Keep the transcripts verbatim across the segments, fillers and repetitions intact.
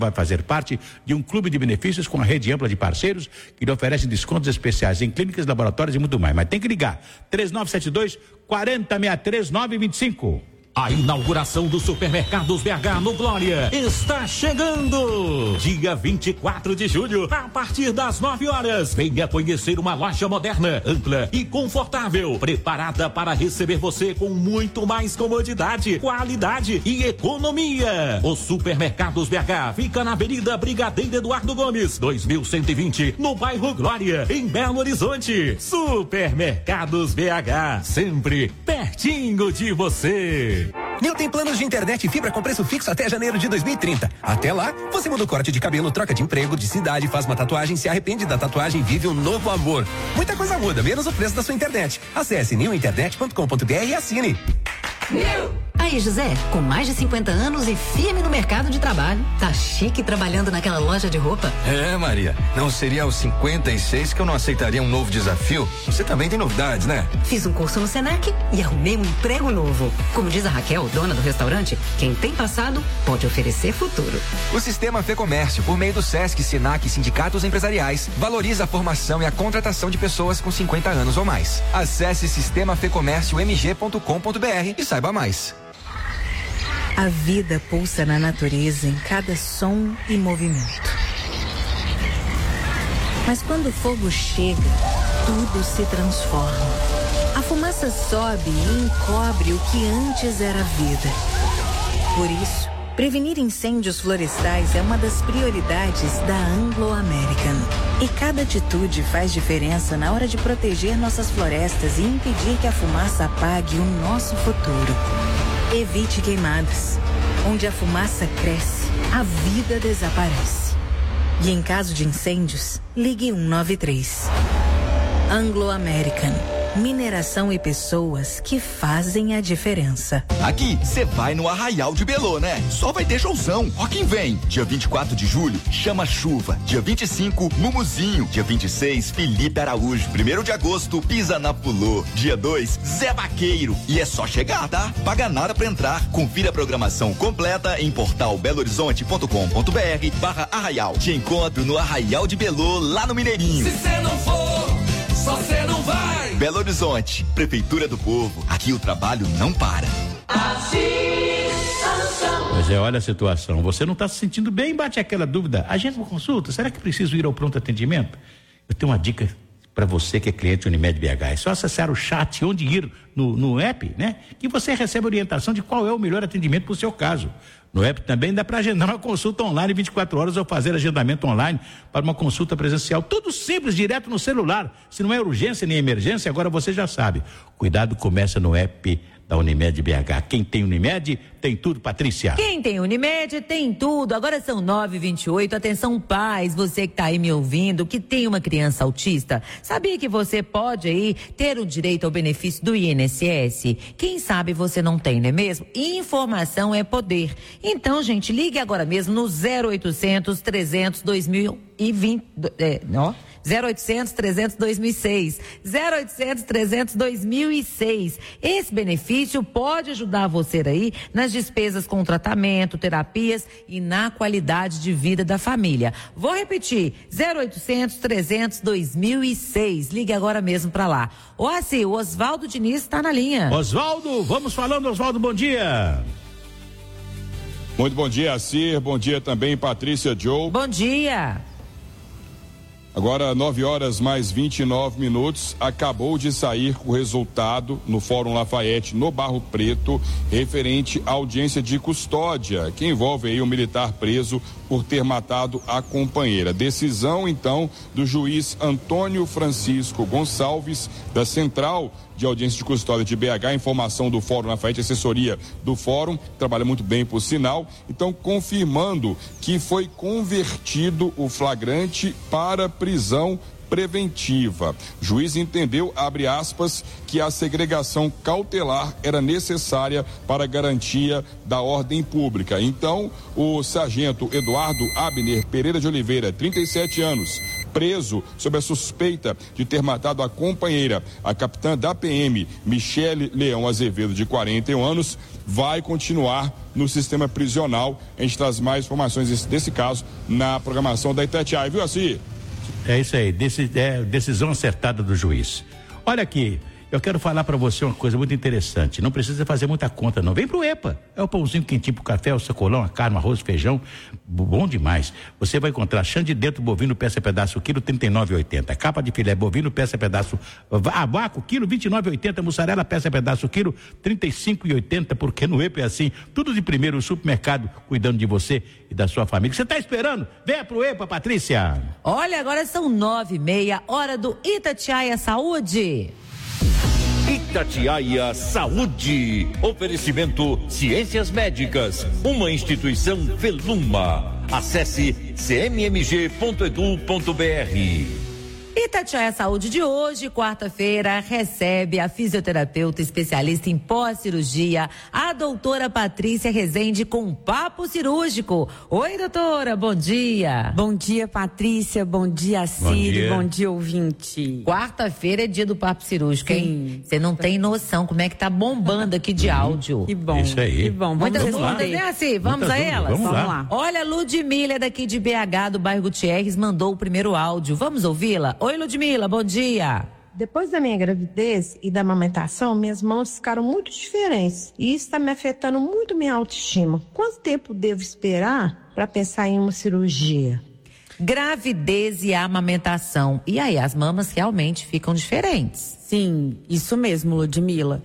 vai fazer parte de um clube de benefícios com a rede ampla de parceiros que lhe oferecem descontos especiais em clínicas, laboratórios e muito mais. Mas tem que ligar, três nove sete dois, quatro zero seis três nove dois cinco. A inauguração do Supermercados B H no Glória está chegando! Dia vinte e quatro de julho, a partir das nove horas, venha conhecer uma loja moderna, ampla e confortável, preparada para receber você com muito mais comodidade, qualidade e economia. O Supermercados B H fica na Avenida Brigadeiro Eduardo Gomes, dois mil cento e vinte, no bairro Glória, em Belo Horizonte. Supermercados B H, sempre pertinho de você. Nil tem planos de internet e fibra com preço fixo até janeiro de dois mil e trinta. Até lá, você muda o corte de cabelo, troca de emprego, de cidade, faz uma tatuagem, se arrepende da tatuagem, vive um novo amor. Muita coisa muda, menos o preço da sua internet. Acesse nil internet ponto com ponto b r e assine. Nil! Aí, José, com mais de cinquenta anos e firme no mercado de trabalho, tá chique trabalhando naquela loja de roupa? É, Maria, não seria aos cinquenta e seis que eu não aceitaria um novo desafio? Você também tem novidades, né? Fiz um curso no Senac e arrumei um emprego novo. Como diz a Raquel, dona do restaurante, quem tem passado pode oferecer futuro. O Sistema Fê Comércio, por meio do Sesc, Senac e sindicatos empresariais, valoriza a formação e a contratação de pessoas com cinquenta anos ou mais. Acesse sistema fê comércio m g ponto com ponto b r e saiba mais. A vida pulsa na natureza em cada som e movimento. Mas quando o fogo chega, tudo se transforma. A fumaça sobe e encobre o que antes era vida. Por isso, prevenir incêndios florestais é uma das prioridades da Anglo American. E cada atitude faz diferença na hora de proteger nossas florestas e impedir que a fumaça apague o nosso futuro. Evite queimadas. Onde a fumaça cresce, a vida desaparece. E em caso de incêndios, ligue um nove três. Anglo American. Mineração e pessoas que fazem a diferença. Aqui, você vai no Arraial de Belô, né? Só vai ter showzão. Ó quem vem. Dia vinte e quatro de julho, Chama Chuva. Dia vinte e cinco, Mumuzinho. Dia vinte e seis, Felipe Araújo. Primeiro de agosto, Pisa na Pulô. Dia dois, Zé Vaqueiro. E é só chegar, tá? Paga nada pra entrar. Confira a programação completa em portal belo horizonte ponto com ponto b r barra Arraial. Te encontro no Arraial de Belô, lá no Mineirinho. Se você não for, só você não vai. Belo Horizonte, Prefeitura do Povo. Aqui o trabalho não para. Pois é, olha a situação. Você não está se sentindo bem? Bate aquela dúvida. Agenda uma consulta. Será que preciso ir ao pronto atendimento? Eu tenho uma dica para você que é cliente Unimed B H. É só acessar o chat onde ir no, no app, né? Que você recebe orientação de qual é o melhor atendimento para o seu caso. No app também dá para agendar uma consulta online vinte e quatro horas ou fazer agendamento online para uma consulta presencial. Tudo simples, direto no celular. Se não é urgência nem emergência, agora você já sabe. Cuidado começa no app da Unimed B H. Quem tem Unimed tem tudo, Patrícia. Quem tem Unimed tem tudo. Agora são nove e vinte e oito. Atenção, pais, você que está aí me ouvindo, que tem uma criança autista, sabia que você pode aí ter o direito ao benefício do I N S S? Quem sabe você não tem, não é mesmo? Informação é poder. Então, gente, ligue agora mesmo no zero oitocentos, trezentos, dois mil e vinte, é, ó, zero oitocentos, trezentos, dois mil e seis. zero oitocentos, trezentos, dois mil e seis. Esse benefício pode ajudar você aí nas despesas com tratamento, terapias e na qualidade de vida da família. Vou repetir, zero oitocentos, trezentos, dois mil e seis. Ligue agora mesmo para lá. Ó, assim, o Oswaldo Diniz está na linha. Oswaldo, vamos falando, Oswaldo, bom dia. Muito bom dia, Cir. Bom dia também, Patrícia Joe. Bom dia. Agora, nove horas mais vinte e nove minutos, acabou de sair o resultado no Fórum Lafayette, no Barro Preto, referente à audiência de custódia, que envolve aí um militar preso por ter matado a companheira. Decisão, então, do juiz Antônio Francisco Gonçalves, da Central de Audiência de Custódia de B H, informação do Fórum Lafayette, assessoria do Fórum, trabalha muito bem por sinal, então confirmando que foi convertido o flagrante para prisão preventiva. O juiz entendeu, abre aspas, que a segregação cautelar era necessária para a garantia da ordem pública. Então, o sargento Eduardo Abner Pereira de Oliveira, trinta e sete anos, preso sob a suspeita de ter matado a companheira. A capitã da P M, Michele Leão Azevedo, de quarenta e um anos, vai continuar no sistema prisional. A gente traz mais informações desse, desse caso na programação da Itatiaia, viu, Assi? É isso aí, deci, é, decisão acertada do juiz. Olha aqui, eu quero falar para você uma coisa muito interessante. Não precisa fazer muita conta, não. Vem pro EPA. É o pãozinho quentinho pro café, o sacolão, a carne, o arroz, feijão. Bom demais. Você vai encontrar chã de dentro bovino, peça pedaço, quilo trinta e nove e oitenta. Capa de filé bovino, peça pedaço, a vácuo, quilo vinte e nove e oitenta. Mussarela, peça pedaço, quilo trinta e cinco e oitenta. Porque no EPA é assim. Tudo de primeiro, o supermercado cuidando de você e da sua família. Você tá esperando? Venha pro EPA, Patrícia. Olha, agora são nove e meia, hora do Itatiaia Saúde. Itatiaia Saúde. Oferecimento Ciências Médicas, uma instituição Veluma. Acesse c m m g ponto edu ponto b r. Itatiaia Saúde de hoje, quarta-feira, recebe a fisioterapeuta especialista em pós-cirurgia, a doutora Patrícia Rezende, com um papo cirúrgico. Oi, doutora, bom dia. Bom dia, Patrícia, bom dia, Círio, bom, bom dia, ouvinte. Quarta-feira é dia do papo cirúrgico, hein? Você não tem noção como é que tá bombando aqui de áudio. Que bom, isso aí. Que bom, muitas respostas, né, assim? Vamos Muitas a elas? Vamos, vamos lá. lá. Olha, Ludmila, daqui de B H, do bairro Gutierrez, mandou o primeiro áudio. Vamos ouvi-la? Oi, Ludmila, bom dia. Depois da minha gravidez e da amamentação, minhas mãos ficaram muito diferentes. E isso está me afetando muito minha autoestima. Quanto tempo devo esperar para pensar em uma cirurgia? Gravidez e amamentação. E aí, as mamas realmente ficam diferentes. Sim, isso mesmo, Ludmila.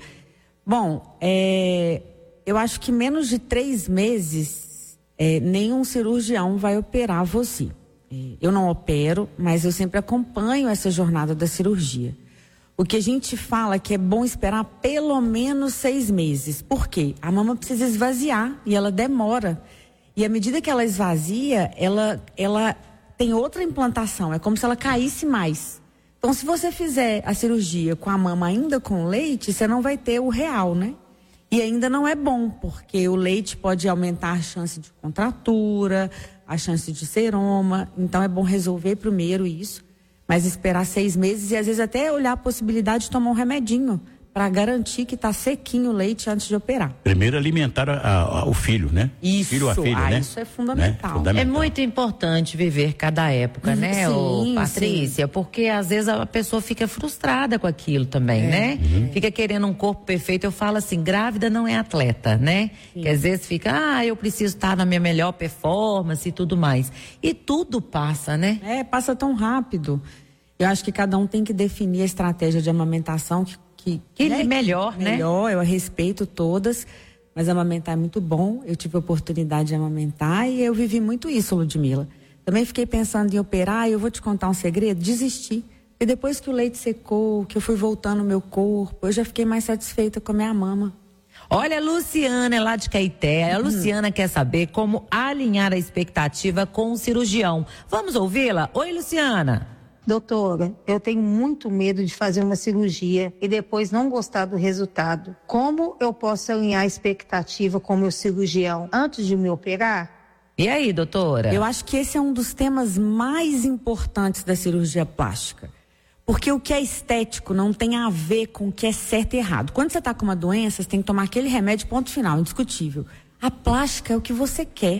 Bom, é, eu acho que menos de três meses, é, nenhum cirurgião vai operar você. Eu não opero, mas eu sempre acompanho essa jornada da cirurgia. O que a gente fala é que é bom esperar pelo menos seis meses. Por quê? A mama precisa esvaziar e ela demora. E à medida que ela esvazia, ela, ela tem outra implantação. É como se ela caísse mais. Então, se você fizer a cirurgia com a mama ainda com leite, você não vai ter o real, né? E ainda não é bom, porque o leite pode aumentar a chance de contratura, a chance de seroma. Então é bom resolver primeiro isso, mas esperar seis meses e às vezes até olhar a possibilidade de tomar um remedinho para garantir que está sequinho o leite antes de operar. Primeiro alimentar a, a, o filho, né? Isso, filho a filha, ah, né? isso é fundamental. Né? fundamental. É muito importante viver cada época, Sim, né, ô, Patrícia? sim. Porque às vezes a pessoa fica frustrada com aquilo também, É. né? Uhum. Fica querendo um corpo perfeito. Eu falo assim, grávida não é atleta, né? Sim. Que às vezes fica, ah, eu preciso estar na minha melhor performance e tudo mais. E tudo passa, né? É, passa tão rápido. Eu acho que cada um tem que definir a estratégia de amamentação que Que, Que né, melhor, né? Melhor, eu respeito todas, mas amamentar é muito bom. Eu tive a oportunidade de amamentar e eu vivi muito isso, Ludmila. Também fiquei pensando em operar e eu vou te contar um segredo, desisti. E depois que o leite secou, que eu fui voltando ao meu corpo, eu já fiquei mais satisfeita com a minha mama. Olha, a Luciana é lá de Caeté. A Luciana quer saber como alinhar a expectativa com o cirurgião. Vamos ouvi-la? Oi, Luciana. Doutora, eu tenho muito medo de fazer uma cirurgia e depois não gostar do resultado. Como eu posso alinhar a expectativa com o meu cirurgião antes de me operar? E aí, doutora? Eu acho que esse é um dos temas mais importantes da cirurgia plástica. Porque o que é estético não tem a ver com o que é certo e errado. Quando você está com uma doença, você tem que tomar aquele remédio, ponto final, indiscutível. A plástica é o que você quer.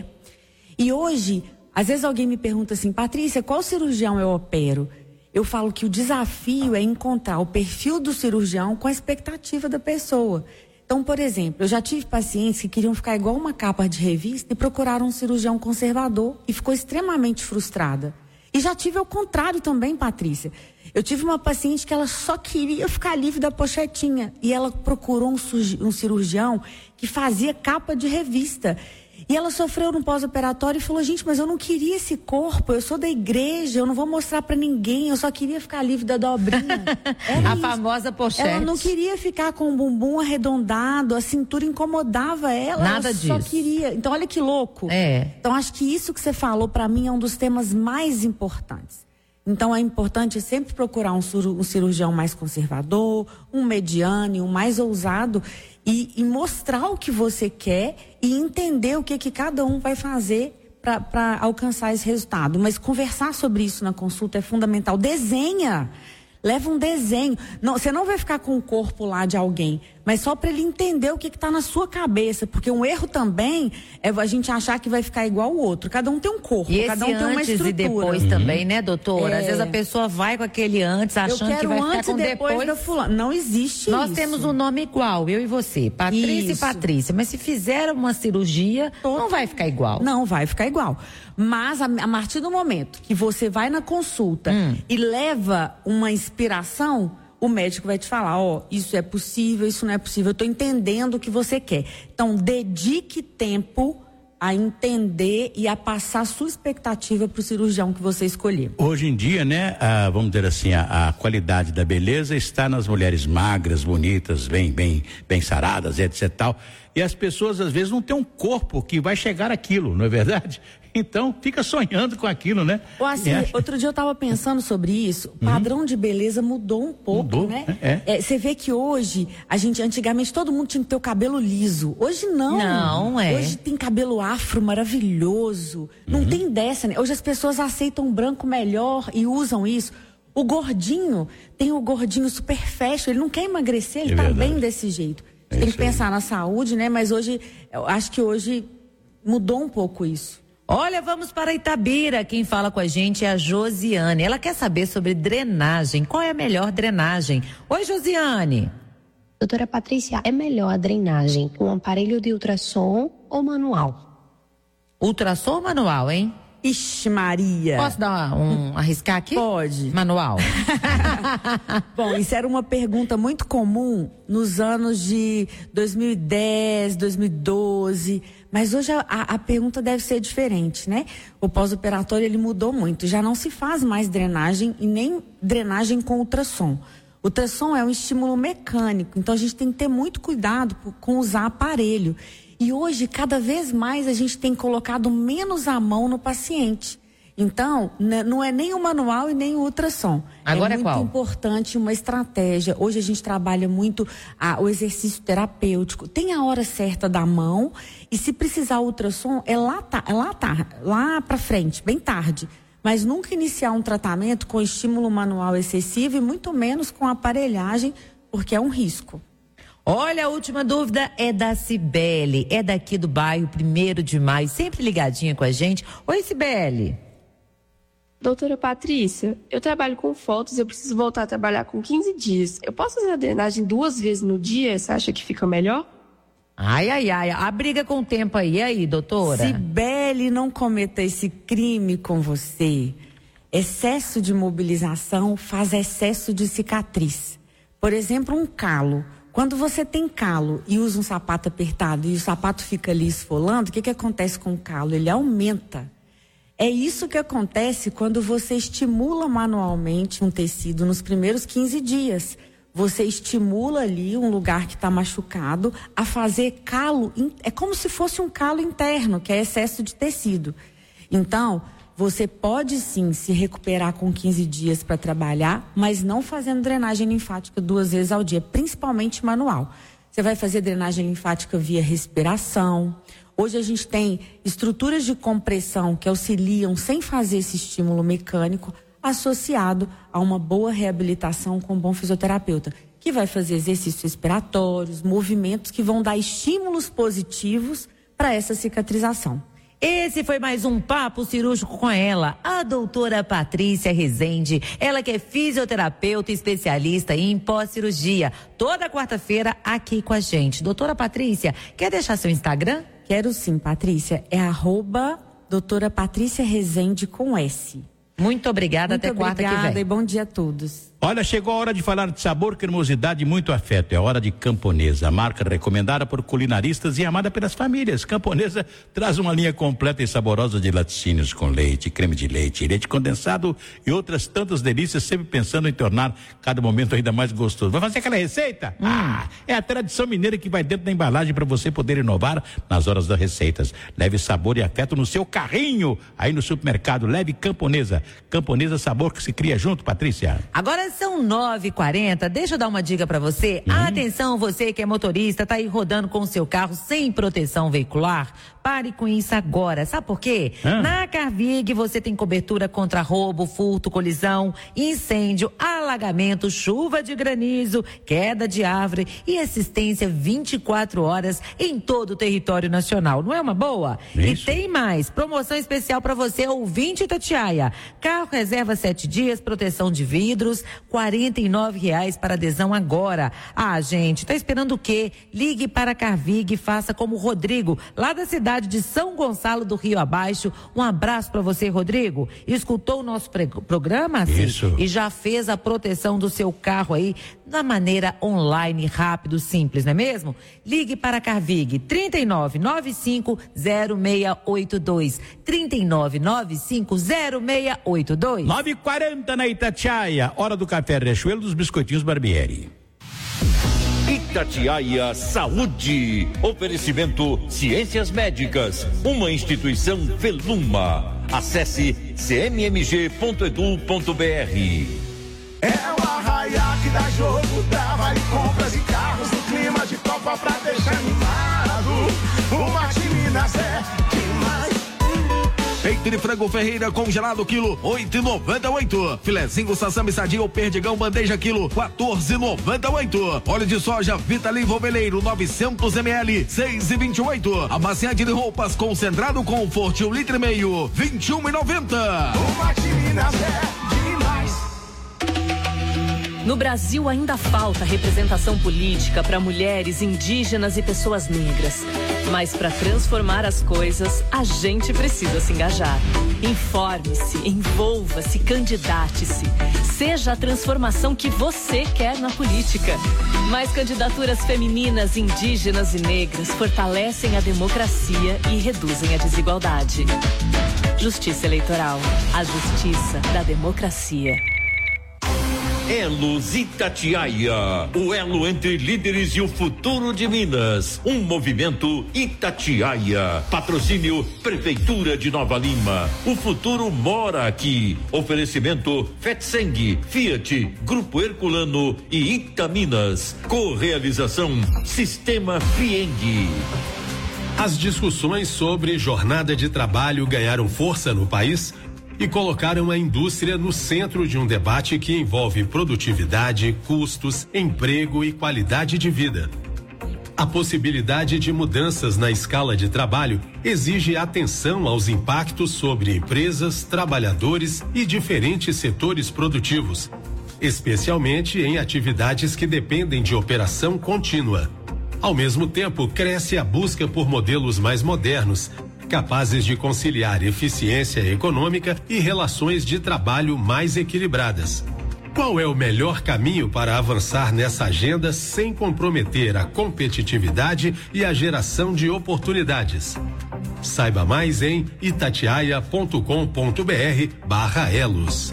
E hoje, às vezes alguém me pergunta assim, Patrícia, qual cirurgião eu opero? Eu falo que o desafio é encontrar o perfil do cirurgião com a expectativa da pessoa. Então, por exemplo, eu já tive pacientes que queriam ficar igual uma capa de revista e procuraram um cirurgião conservador e ficou extremamente frustrada. E já tive ao contrário também, Patrícia. Eu tive uma paciente que ela só queria ficar livre da pochetinha e ela procurou um, um cirurgião que fazia capa de revista. E ela sofreu no pós-operatório e falou, gente, mas eu não queria esse corpo, eu sou da igreja, eu não vou mostrar pra ninguém, eu só queria ficar livre da dobrinha. A isso. famosa pochete. Ela não queria ficar com o bumbum arredondado, a cintura incomodava ela. Nada ela disso. Só queria. Então, olha que louco. É. Então, acho que isso que você falou pra mim é um dos temas mais importantes. Então, é importante sempre procurar um, um cirurgião mais conservador, um mediano, um mais ousado e, e mostrar o que você quer e entender o que, que cada um vai fazer para alcançar esse resultado. Mas conversar sobre isso na consulta é fundamental. Desenha. Leva um desenho. Não, você não vai ficar com o corpo lá de alguém, mas só para ele entender o que está na sua cabeça. Porque um erro também é a gente achar que vai ficar igual o outro. Cada um tem um corpo, e cada um esse tem uma antes estrutura. E depois uhum. também, né, doutora? É. Às vezes a pessoa vai com aquele antes, achando que vai ficar com depois. depois. Da fulana. Não existe Nós isso. Nós temos um nome igual, eu e você, Patrícia isso. e Patrícia. Mas se fizer uma cirurgia, Todo... não vai ficar igual. Não vai ficar igual. Mas a, a partir do momento que você vai na consulta hum. e leva uma inspiração, o médico vai te falar, ó, oh, isso é possível, isso não é possível, eu estou entendendo o que você quer. Então, dedique tempo a entender e a passar a sua expectativa para o cirurgião que você escolher. Hoje em dia, né, a, vamos dizer assim, a, a qualidade da beleza está nas mulheres magras, bonitas, bem, bem, bem saradas, etc, tal. E as pessoas às vezes não têm um corpo que vai chegar àquilo, não é verdade? Então, fica sonhando com aquilo, né? Assim, acha... Outro dia eu estava pensando sobre isso. O padrão uhum. de beleza mudou um pouco, mudou, né? É. É, você vê que hoje, a gente, antigamente todo mundo tinha que ter o cabelo liso. Hoje não. Não, é. Hoje tem cabelo afro maravilhoso. Não uhum. tem dessa, né? Hoje as pessoas aceitam branco melhor e usam isso. O gordinho, tem o gordinho super fashion, ele não quer emagrecer, ele é tá verdade. Bem desse jeito. É tem que pensar aí. Na saúde, né? Mas hoje, eu acho que hoje mudou um pouco isso. Olha, vamos para Itabira. Quem fala com a gente é a Josiane. Ela quer saber sobre drenagem. Qual é a melhor drenagem? Oi, Josiane. Doutora Patrícia, é melhor a drenagem com aparelho de ultrassom ou manual? Ultrassom ou manual, hein? Ixi, Maria. Posso dar um, um arriscar aqui? Pode. Manual. Bom, isso era uma pergunta muito comum nos anos de dois mil e dez, dois mil e doze, mas hoje a, a pergunta deve ser diferente, né? O pós-operatório, ele mudou muito, já não se faz mais drenagem e nem drenagem com ultrassom. Ultrassom é um estímulo mecânico, então a gente tem que ter muito cuidado com usar aparelho. E hoje, cada vez mais, a gente tem colocado menos a mão no paciente. Então, não é nem o manual e nem o ultrassom. Agora é, é qual? muito importante uma estratégia. Hoje a gente trabalha muito ah, o exercício terapêutico. Tem a hora certa da mão e se precisar ultrassom, é lá, tá, é lá, tá, lá pra frente, bem tarde. Mas nunca iniciar um tratamento com estímulo manual excessivo e muito menos com aparelhagem, porque é um risco. Olha, a última dúvida é da Cibele, é daqui do bairro primeiro de maio, sempre ligadinha com a gente. Oi, Cibele. Doutora Patrícia, eu trabalho com fotos, eu preciso voltar a trabalhar com quinze dias. Eu posso fazer a drenagem duas vezes no dia? Você acha que fica melhor? Ai, ai, ai, a briga com o tempo aí, e aí, doutora? Cibele, não cometa esse crime com você. Excesso de mobilização faz excesso de cicatriz. Por exemplo, um calo. Quando você tem calo e usa um sapato apertado e o sapato fica ali esfolando, o que que acontece com o calo? Ele aumenta. É isso que acontece quando você estimula manualmente um tecido nos primeiros quinze dias. Você estimula ali um lugar que está machucado a fazer calo. É como se fosse um calo interno, que é excesso de tecido. Então, você pode sim se recuperar com quinze dias para trabalhar, mas não fazendo drenagem linfática duas vezes ao dia, principalmente manual. Você vai fazer drenagem linfática via respiração. Hoje a gente tem estruturas de compressão que auxiliam sem fazer esse estímulo mecânico, associado a uma boa reabilitação com um bom fisioterapeuta, que vai fazer exercícios respiratórios, movimentos que vão dar estímulos positivos para essa cicatrização. Esse foi mais um Papo Cirúrgico com ela, a doutora Patrícia Rezende. Ela que é fisioterapeuta e especialista em pós-cirurgia. Toda quarta-feira aqui com a gente. Doutora Patrícia, quer deixar seu Instagram? Quero sim, Patrícia. É arroba doutora Patrícia Rezende com S. Muito obrigada, Muito até quarta que vem. Obrigada e bom dia a todos. Olha, chegou a hora de falar de sabor, cremosidade e muito afeto. É hora de Camponesa, marca recomendada por culinaristas e amada pelas famílias. Camponesa traz uma linha completa e saborosa de laticínios com leite, creme de leite, leite condensado e outras tantas delícias, sempre pensando em tornar cada momento ainda mais gostoso. Vai fazer aquela receita? Hum. Ah, é a tradição mineira que vai dentro da embalagem para você poder inovar nas horas das receitas. Leve sabor e afeto no seu carrinho, aí no supermercado. Leve Camponesa. Camponesa, sabor que se cria junto, Patrícia. Agora são nove e quarenta, deixa eu dar uma dica pra você. Hum. Atenção, você que é motorista, tá aí rodando com o seu carro sem proteção veicular. pare com isso agora. Sabe por quê? Hã? Na Carvig você tem cobertura contra roubo, furto, colisão, incêndio, alagamento, chuva de granizo, queda de árvore e assistência vinte e quatro horas em todo o território nacional. Não é uma boa? Isso. E tem mais, promoção especial para você, ouvinte Itatiaia. Carro reserva sete dias, proteção de vidros, quarenta e nove reais para adesão agora. Ah, gente, tá esperando o quê? Ligue para a Carvig e faça como o Rodrigo, lá da cidade de São Gonçalo do Rio Abaixo. Um abraço para você, Rodrigo. Escutou o nosso programa, assim? Isso. E já fez a proteção do seu carro aí da maneira online, rápido, simples, não é mesmo? Ligue para a Carvig, trinta e nove, noventa e cinco, zero seis oito dois. trinta e nove, noventa e cinco, zero seis oito dois. nove e quarenta na Itatiaia, hora do café Riachuelo dos biscoitinhos Barbieri. Itatiaia Saúde. Oferecimento Ciências Médicas, uma instituição Veluma. Acesse c m m g ponto e d u ponto b r. É o Arraiá que dá jogo, dá vale compras e carros no clima de Copa pra deixar animado. Uma Minas é demais. Peito de frango Ferreira congelado quilo oito e noventa e oito. Filezinho Sassami Sadia ou Perdigão bandeja quilo quatorze e noventa e oito. Óleo de soja Vitalim Voveleiro novecentos mililitros seis e vinte e oito. Amaciante de roupas concentrado Comfort um litro e meio vinte e um e noventa. Uma Minas é demais. No Brasil ainda falta representação política para mulheres, indígenas e pessoas negras. Mas para transformar as coisas, a gente precisa se engajar. Informe-se, envolva-se, candidate-se. Seja a transformação que você quer na política. Mais candidaturas femininas, indígenas e negras fortalecem a democracia e reduzem a desigualdade. Justiça Eleitoral. A justiça da democracia. Elos Itatiaia, o elo entre líderes e o futuro de Minas. Um movimento Itatiaia. Patrocínio Prefeitura de Nova Lima. O futuro mora aqui. Oferecimento Fetseng, Fiat, Grupo Herculano e Itaminas. Correalização Sistema Fieng. As discussões sobre jornada de trabalho ganharam força no país e colocaram a indústria no centro de um debate que envolve produtividade, custos, emprego e qualidade de vida. A possibilidade de mudanças na escala de trabalho exige atenção aos impactos sobre empresas, trabalhadores e diferentes setores produtivos, especialmente em atividades que dependem de operação contínua. Ao mesmo tempo, cresce a busca por modelos mais modernos, capazes de conciliar eficiência econômica e relações de trabalho mais equilibradas. Qual é o melhor caminho para avançar nessa agenda sem comprometer a competitividade e a geração de oportunidades? Saiba mais em itatiaia ponto com ponto b r barra elos.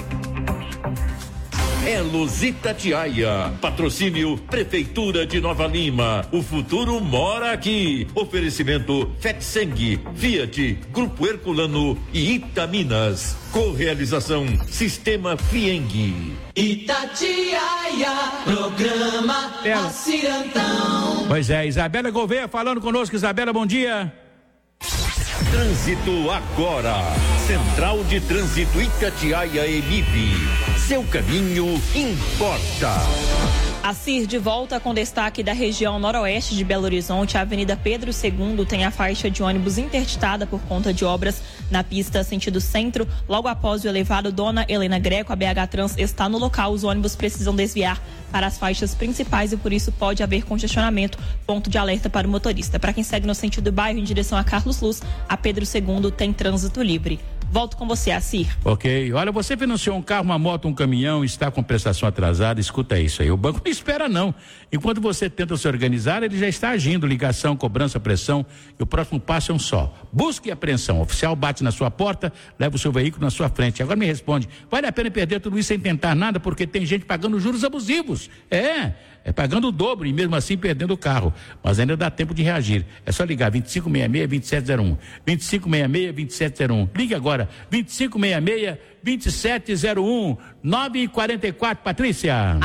Elos Itatiaia. Patrocínio Prefeitura de Nova Lima. O futuro mora aqui. Oferecimento Fetseng, Fiat, Grupo Herculano e Itaminas. Correalização Sistema Fieng. Itatiaia, programa Acirantão. Pois é, Isabela Gouveia falando conosco. Isabela, bom dia. Trânsito agora. Central de Trânsito Itatiaia Emib. Seu caminho importa. A C I R de volta com destaque da região noroeste de Belo Horizonte. A Avenida Pedro segundo tem a faixa de ônibus interditada por conta de obras na pista sentido centro. Logo após o elevado Dona Helena Greco, a B H Trans está no local. Os ônibus precisam desviar para as faixas principais e por isso pode haver congestionamento. Ponto de alerta para o motorista. Para quem segue no sentido bairro em direção a Carlos Luz, a Pedro segundo tem trânsito livre. Volto com você, Acir. Ok. Olha, você financiou um carro, uma moto, um caminhão, está com prestação atrasada, escuta isso aí. O banco não espera não. Enquanto você tenta se organizar, ele já está agindo. Ligação, cobrança, pressão. E o próximo passo é um só. Busque apreensão. O oficial bate na sua porta, leva o seu veículo na sua frente. Agora me responde, vale a pena perder tudo isso sem tentar nada? Porque tem gente pagando juros abusivos. É, é pagando o dobro e mesmo assim perdendo o carro. Mas ainda dá tempo de reagir. É só ligar vinte e cinco sessenta e seis, vinte e sete zero um. vinte e cinco sessenta e seis, vinte e sete zero um. Ligue agora. vinte e cinco sessenta e seis, vinte e sete zero um. nove e quarenta e quatro, Patrícia. Alô,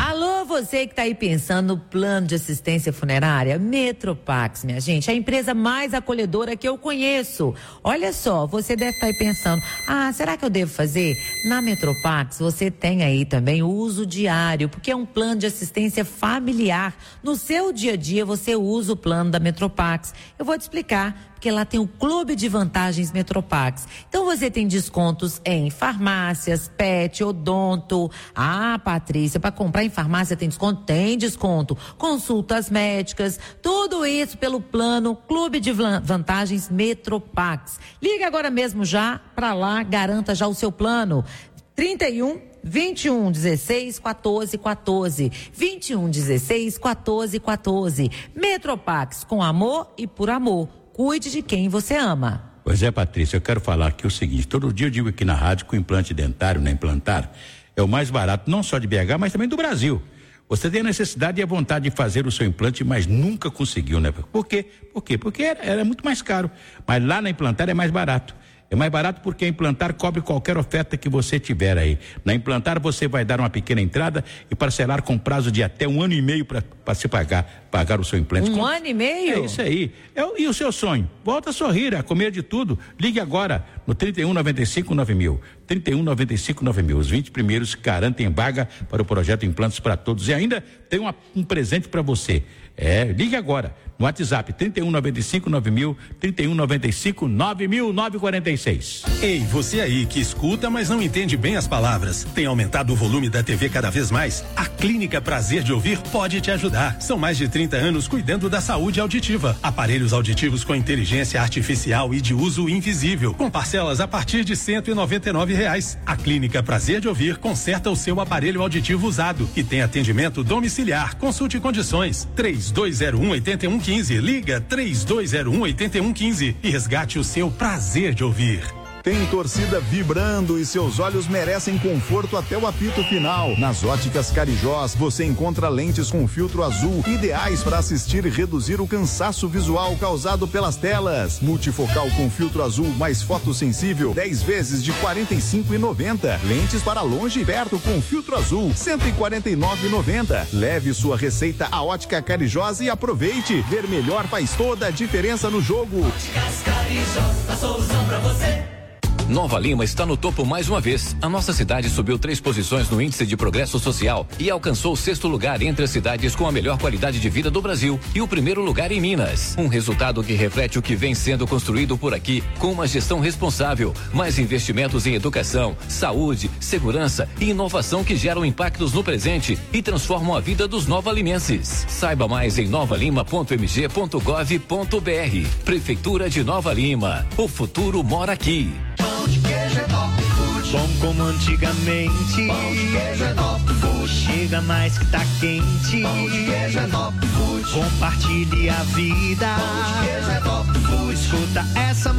você que está aí pensando no plano de assistência funerária, Metropax, minha gente, é a empresa mais acolhedora que eu conheço. Olha só, você deve estar aí pensando, ah, será que eu devo fazer? Na Metropax você tem aí também o uso diário, porque é um plano de assistência familiar. No seu dia a dia você usa o plano da Metropax. Eu vou te explicar. Porque lá tem o Clube de Vantagens Metropax. Então você tem descontos em farmácias, pet, odonto. Ah, Patrícia, para comprar em farmácia tem desconto? Tem desconto. Consultas médicas, tudo isso pelo plano Clube de Vantagens Metropax. Liga agora mesmo já para lá, garanta já o seu plano. trinta e um, vinte e um, dezesseis, quatorze, quatorze. vinte e um, dezesseis, quatorze, quatorze. Metropax, com amor e por amor. Cuide de quem você ama. Pois é, Patrícia, eu quero falar aqui o seguinte, todo dia eu digo aqui na rádio que o implante dentário, né, implantar, é o mais barato não só de B H, mas também do Brasil. Você tem a necessidade e a vontade de fazer o seu implante, mas nunca conseguiu, né? Por quê? Por quê? Porque era, era muito mais caro, mas lá na Implantar é mais barato. É mais barato porque a Implantar cobre qualquer oferta que você tiver aí. Na Implantar você vai dar uma pequena entrada e parcelar com prazo de até um ano e meio para se pagar, pagar o seu implante. Um com... ano e meio? É isso aí. É, e o seu sonho? Volta a sorrir, a comer de tudo. Ligue agora no trinta e um, noventa e cinco, nove mil. trinta e um, noventa e cinco, nove mil. Os vinte primeiros garantem vaga para o projeto Implantes para Todos. E ainda tem uma, um presente para você. É, ligue agora no WhatsApp trinta e um, noventa e cinco, nove mil, trinta e um, noventa e cinco, nove mil, nove quarenta e seis. Ei, você aí que escuta, mas não entende bem as palavras. Tem aumentado o volume da T V cada vez mais? A Clínica Prazer de Ouvir pode te ajudar. São mais de trinta anos cuidando da saúde auditiva. Aparelhos auditivos com inteligência artificial e de uso invisível, com parcelas a partir de cento e noventa e nove reais. A Clínica Prazer de Ouvir conserta o seu aparelho auditivo usado e tem atendimento domiciliar. Consulte condições. três dois zero um, oito um um cinco. Liga três dois zero um, oito um um cinco e resgate o seu prazer de ouvir. Tem torcida vibrando e seus olhos merecem conforto até o apito final. Nas Óticas Carijós você encontra lentes com filtro azul, ideais para assistir e reduzir o cansaço visual causado pelas telas. Multifocal com filtro azul mais fotossensível, dez vezes de quarenta e cinco reais e noventa centavos. Lentes para longe e perto com filtro azul, cento e quarenta e nove reais e noventa centavos. Leve sua receita à Ótica Carijós e aproveite. Ver melhor faz toda a diferença no jogo. Óticas Carijós, a solução para você. Nova Lima está no topo mais uma vez. A nossa cidade subiu três posições no Índice de Progresso Social e alcançou o sexto lugar entre as cidades com a melhor qualidade de vida do Brasil e o primeiro lugar em Minas. Um resultado que reflete o que vem sendo construído por aqui com uma gestão responsável, mais investimentos em educação, saúde, segurança e inovação que geram impactos no presente e transformam a vida dos novalimenses. Saiba mais em nova lima ponto m g ponto gov ponto b r. Prefeitura de Nova Lima. O futuro mora aqui. Pão de queijo é top food. Bom como antigamente. Pão de queijo é top food. Chega mais que tá quente. Pão de queijo é top food. Compartilhe a vida. Pão de queijo é top food. Escuta essa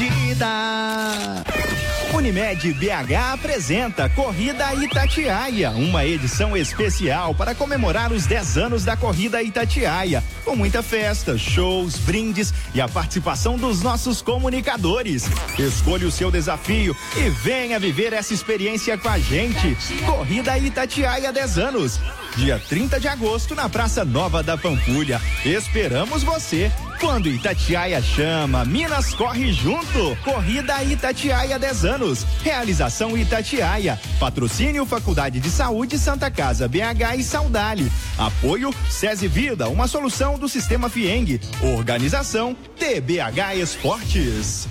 mordida. Unimed B H apresenta Corrida Itatiaia, uma edição especial para comemorar os dez anos da Corrida Itatiaia, com muita festa, shows, brindes e a participação dos nossos comunicadores. Escolha o seu desafio e venha viver essa experiência com a gente. Corrida Itatiaia dez anos, dia trinta de agosto na Praça Nova da Pampulha. Esperamos você. Quando Itatiaia chama, Minas corre junto. Corrida Itatiaia dez anos. Realização Itatiaia. Patrocínio Faculdade de Saúde Santa Casa B H e Saudale. Apoio SESI Vida, uma solução do Sistema Fieng. Organização T B H Esportes.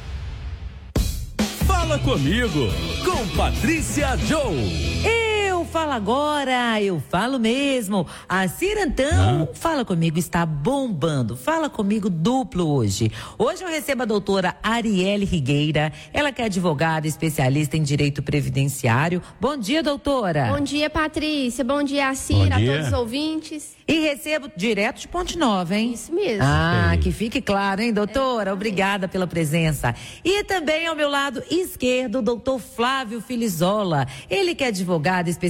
Fala comigo, com Patrícia Joe. Eu falo agora, eu falo mesmo. A Cirantão, ah. Fala Comigo, está bombando. Fala Comigo duplo hoje. Hoje eu recebo a doutora Arielle Rigueira, ela que é advogada especialista em direito previdenciário. Bom dia, doutora. Bom dia, Patrícia. Bom dia, Cira, a todos os ouvintes. E recebo direto de Ponte Nova, hein? Isso mesmo. Ah, que fique claro, hein, doutora? É. Obrigada pela presença. E também ao meu lado esquerdo, o doutor Flávio Filizola. Ele que é advogado especialista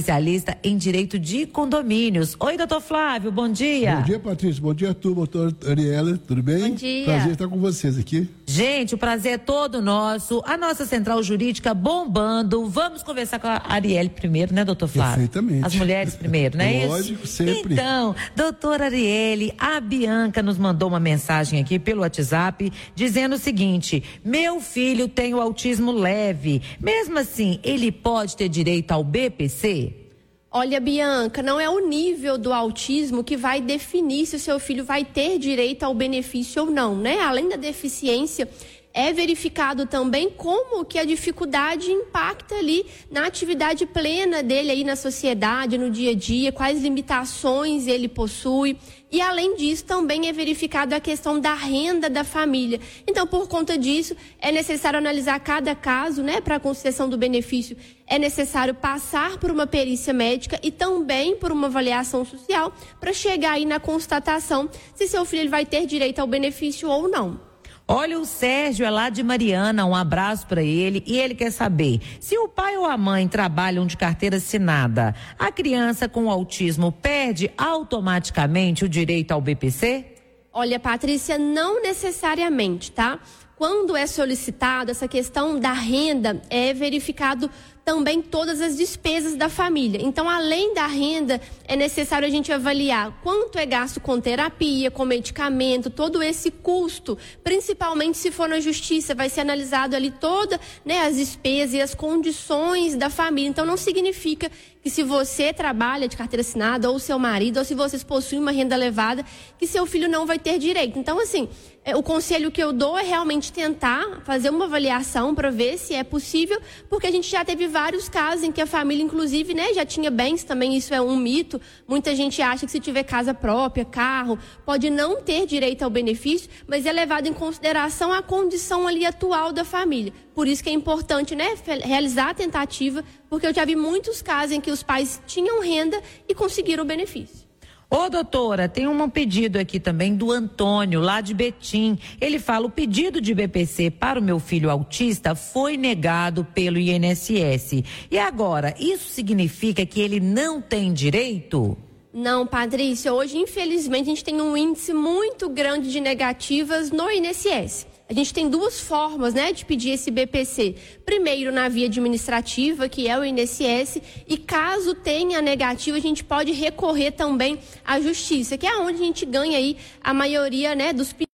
especialista em direito de condomínios. Oi, doutor Flávio, bom dia. Bom dia, Patrícia. Bom dia a tu, doutor Ariela. Tudo bem? Bom dia. Prazer estar com vocês aqui. Gente, o prazer é todo nosso. A nossa central jurídica bombando. Vamos conversar com a Arielle primeiro, né, doutor Flávio? Perfeitamente. As mulheres primeiro, né? Lógico, sempre. Então, doutora Arielle, a Bianca nos mandou uma mensagem aqui pelo WhatsApp dizendo o seguinte: meu filho tem o autismo leve. Mesmo assim, ele pode ter direito ao B P C? Olha, Bianca, não é o nível do autismo que vai definir se o seu filho vai ter direito ao benefício ou não, né? Além da deficiência, é verificado também como que a dificuldade impacta ali na atividade plena dele aí na sociedade, no dia a dia, quais limitações ele possui. E além disso, também é verificado a questão da renda da família. Então, por conta disso, é necessário analisar cada caso, né? Para a concessão do benefício, é necessário passar por uma perícia médica e também por uma avaliação social para chegar aí na constatação se seu filho ele vai ter direito ao benefício ou não. Olha, o Sérgio é lá de Mariana, um abraço para ele, e ele quer saber, se o pai ou a mãe trabalham de carteira assinada, a criança com autismo perde automaticamente o direito ao B P C? Olha, Patrícia, não necessariamente, tá? Quando é solicitado essa questão da renda, é verificado também todas as despesas da família. Então, além da renda, é necessário a gente avaliar quanto é gasto com terapia, com medicamento, todo esse custo, principalmente se for na justiça, vai ser analisado ali todas, né, as despesas e as condições da família. Então, não significa que se você trabalha de carteira assinada, ou seu marido, ou se vocês possuem uma renda elevada, que seu filho não vai ter direito. Então, assim, é, o conselho que eu dou é realmente tentar fazer uma avaliação para ver se é possível, porque a gente já teve vários casos em que a família, inclusive, né, já tinha bens também, isso é um mito. Muita gente acha que se tiver casa própria, carro, pode não ter direito ao benefício, mas é levado em consideração a condição ali atual da família. Por isso que é importante, né, realizar a tentativa, porque eu já vi muitos casos em que os pais tinham renda e conseguiram o benefício. Ô, doutora, tem um pedido aqui também do Antônio, lá de Betim. Ele fala, o pedido de B P C para o meu filho autista foi negado pelo I N S S. E agora, isso significa que ele não tem direito? Não, Patrícia, hoje, infelizmente, a gente tem um índice muito grande de negativas no I N S S. A gente tem duas formas, né, de pedir esse B P C. Primeiro, na via administrativa, que é o I N S S, e caso tenha negativa, a gente pode recorrer também à justiça, que é onde a gente ganha aí a maioria, né, dos pedidos.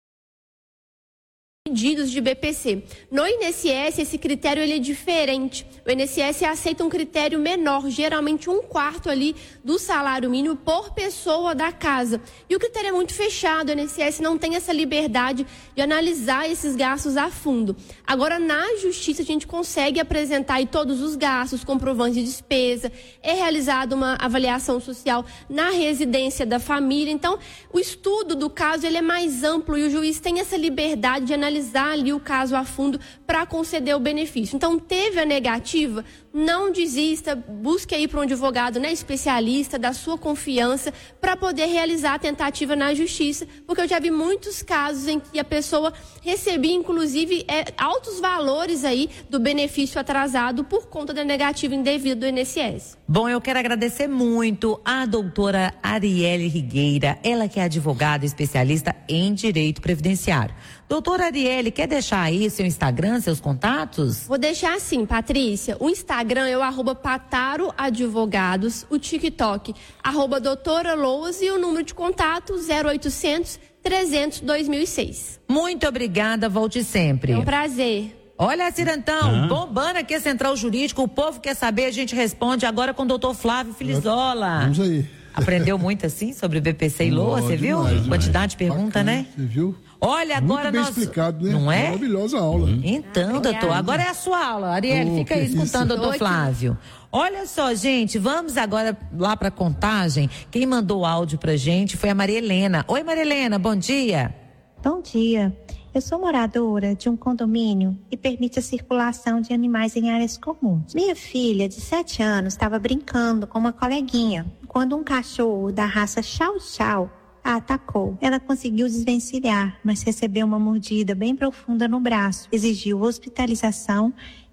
pedidos de B P C. No I N S S, esse critério ele é diferente. O I N S S aceita um critério menor, geralmente um quarto ali do salário mínimo por pessoa da casa. E o critério é muito fechado, o I N S S não tem essa liberdade de analisar esses gastos a fundo. Agora, na justiça, a gente consegue apresentar aí todos os gastos, comprovantes de despesa, é realizada uma avaliação social na residência da família. Então, o estudo do caso ele é mais amplo e o juiz tem essa liberdade de analisar analisar ali o caso a fundo para conceder o benefício. Então, teve a negativa, não desista, busque aí para um advogado, né, especialista da sua confiança para poder realizar a tentativa na justiça, porque eu já vi muitos casos em que a pessoa recebia, inclusive, é, altos valores aí do benefício atrasado por conta da negativa indevida do I N S S. Bom, eu quero agradecer muito a doutora Arielle Rigueira, ela que é advogada especialista em direito previdenciário. Doutora Arielle, quer deixar aí seu Instagram, seus contatos? Vou deixar assim, Patrícia. O Instagram é o arroba Pataro Advogados, o TikTok, arroba doutora Loas e o número de contato zero oitocentos, trezentos, dois mil e seis. Muito obrigada, volte sempre. É um prazer. Olha, Cirantão, ah. bombando aqui a Central Jurídica, o povo quer saber, a gente responde agora com o doutor Flávio Filizola. Vamos aí. Aprendeu muito assim sobre B P C e Loa, você viu? Demais, demais. Quantidade de pergunta, bacana, né? Você viu? Olha, agora muito bem nós... explicado, né? Não é? Maravilhosa aula. Então, doutor, agora é a sua aula. Arielle, oh, fica aí escutando o doutor Flávio. Olha só, gente, vamos agora lá para Contagem. Quem mandou áudio pra gente foi a Maria Helena. Oi, Maria Helena, bom dia. Bom dia. Eu sou moradora de um condomínio que permite a circulação de animais em áreas comuns. Minha filha, de sete anos, estava brincando com uma coleguinha quando um cachorro da raça Chow Chow a atacou. Ela conseguiu desvencilhar, mas recebeu uma mordida bem profunda no braço. Exigiu hospitalização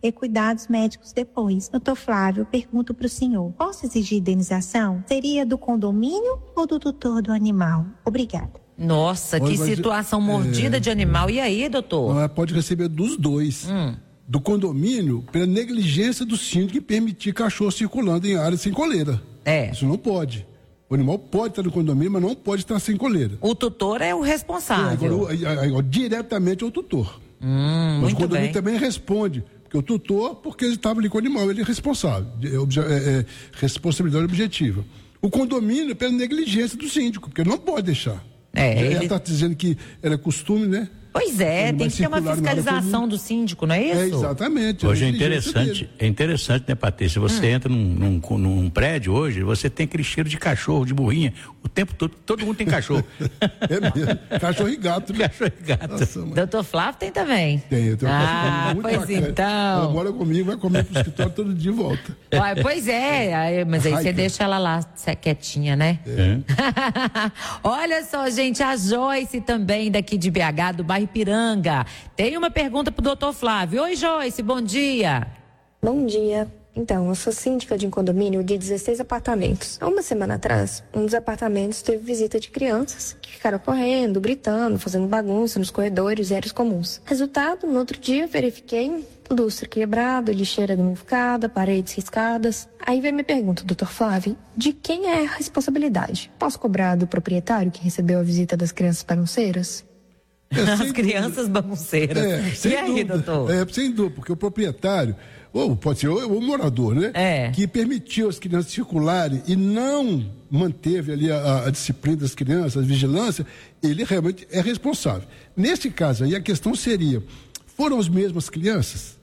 e cuidados médicos depois. Doutor Flávio, pergunto para o senhor, posso exigir indenização? Seria do condomínio ou do tutor do animal? Obrigada. Nossa, que Mas, situação mordida é... de animal. E aí, doutor? Ela pode receber dos dois. Hum. Do condomínio, pela negligência do síndico de permitir cachorro circulando em área sem coleira. É. Isso não pode. O animal pode estar no condomínio, mas não pode estar sem coleira. O tutor é o responsável. É, agora, o, diretamente é o tutor. Hum, mas muito o condomínio bem. também responde. Porque o tutor, porque ele estava ali com o animal, ele é responsável. É, obje, é, é responsabilidade objetiva. O condomínio, pela negligência do síndico, porque ele não pode deixar. É, ele ele... está dizendo que era costume, né? Pois é, tem que ter uma fiscalização do síndico, não é isso? É, exatamente. Hoje é interessante, é interessante, né, Patrícia? Você hum. entra num, num, num prédio hoje, você tem aquele cheiro de cachorro, de burrinha, o tempo todo, todo mundo tem cachorro. É mesmo, cachorro e gato. Né? Cachorro e gato. Nossa, doutor Flávio tem também? Tem, eu tenho um Ah, muito pois bacana. então. Ela mora comigo, vai comer pro escritório todo dia e volta. Ué, pois é, aí, mas aí Ai, você cara. deixa ela lá quietinha, né? É. Olha só, gente, a Joyce também daqui de B H, do bairro Ipiranga. Tem uma pergunta pro doutor Flávio. Oi, Joyce, bom dia. Bom dia. Então, eu sou síndica de um condomínio de dezesseis apartamentos. Há uma semana atrás, um dos apartamentos teve visita de crianças que ficaram correndo, gritando, fazendo bagunça nos corredores e áreas comuns. Resultado, no outro dia, verifiquei lustre quebrado, lixeira danificada, paredes riscadas. Aí vem minha pergunta, doutor Flávio, de quem é a responsabilidade? Posso cobrar do proprietário que recebeu a visita das crianças bagunceiras? É, As crianças bagunceiras. É, sem e aí, dúvida. doutor? É, sem dúvida, porque o proprietário, ou pode ser o, o morador, né? É. Que permitiu as crianças circularem e não manteve ali a, a disciplina das crianças, a vigilância, ele realmente é responsável. Nesse caso aí, a questão seria, foram as mesmas crianças?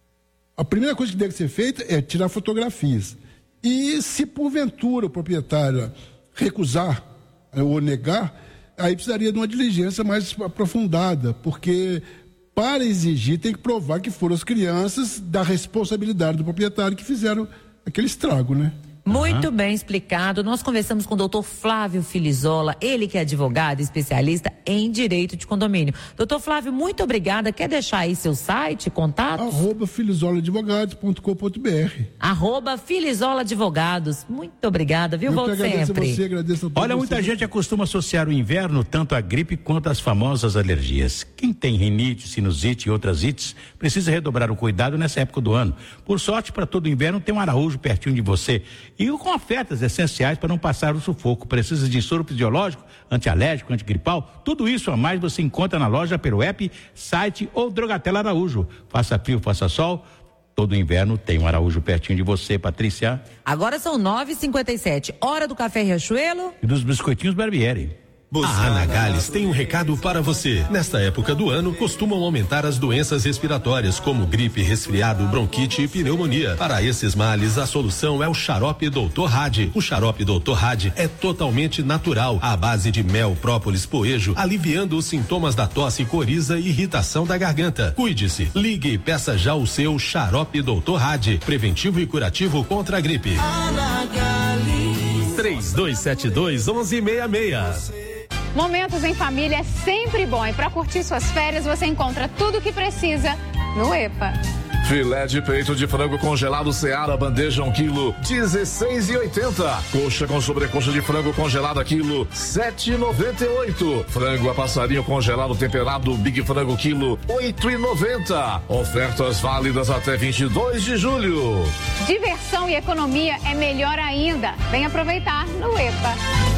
A primeira coisa que deve ser feita é tirar fotografias. E se porventura o proprietário recusar ou negar, aí precisaria de uma diligência mais aprofundada, porque para exigir tem que provar que foram as crianças da responsabilidade do proprietário que fizeram aquele estrago, né? Muito uhum. bem explicado. Nós conversamos com o doutor Flávio Filizola, ele que é advogado e especialista em direito de condomínio. Doutor Flávio, muito obrigada. Quer deixar aí seu site, contatos? Arroba filizolaadvogados ponto com ponto br. Arroba Filizola Advogados. Muito obrigada, viu? Eu Volto que agradeço sempre. A você, agradeço a todos. Olha, muita vocês. gente acostuma associar o inverno tanto à gripe quanto às famosas alergias. Quem tem rinite, sinusite e outras ites precisa redobrar o cuidado nessa época do ano. Por sorte, para todo inverno tem um Araújo pertinho de você. E com ofertas essenciais para não passar o sufoco. Precisa de soro fisiológico, antialérgico, antigripal? Tudo isso a mais você encontra na loja pelo app, site ou Drogatela Araújo. Faça frio, faça sol, todo inverno tem um Araújo pertinho de você, Patrícia. Agora são nove e cinquenta e sete, hora do café Riachuelo e dos biscoitinhos Barbieri. A Anagales tem um recado para você. Nesta época do ano, costumam aumentar as doenças respiratórias, como gripe, resfriado, bronquite e pneumonia. Para esses males, a solução é o xarope doutor Hadi. O xarope doutor Hadi é totalmente natural, à base de mel, própolis, poejo, aliviando os sintomas da tosse, coriza e irritação da garganta. Cuide-se, ligue e peça já o seu xarope doutor Hadi, preventivo e curativo contra a gripe. Anagales. três dois sete dois, um um seis seis. Momentos em família é sempre bom e para curtir suas férias você encontra tudo o que precisa no EPA. Filé de peito de frango congelado Seara, bandeja um quilo, dezesseis e oitenta. Coxa com sobrecoxa de frango congelada quilo, sete e noventa e oito. Frango a passarinho congelado temperado Big Frango quilo, oito e noventa. Ofertas válidas até vinte e dois de julho. Diversão e economia é melhor ainda. Vem aproveitar no EPA.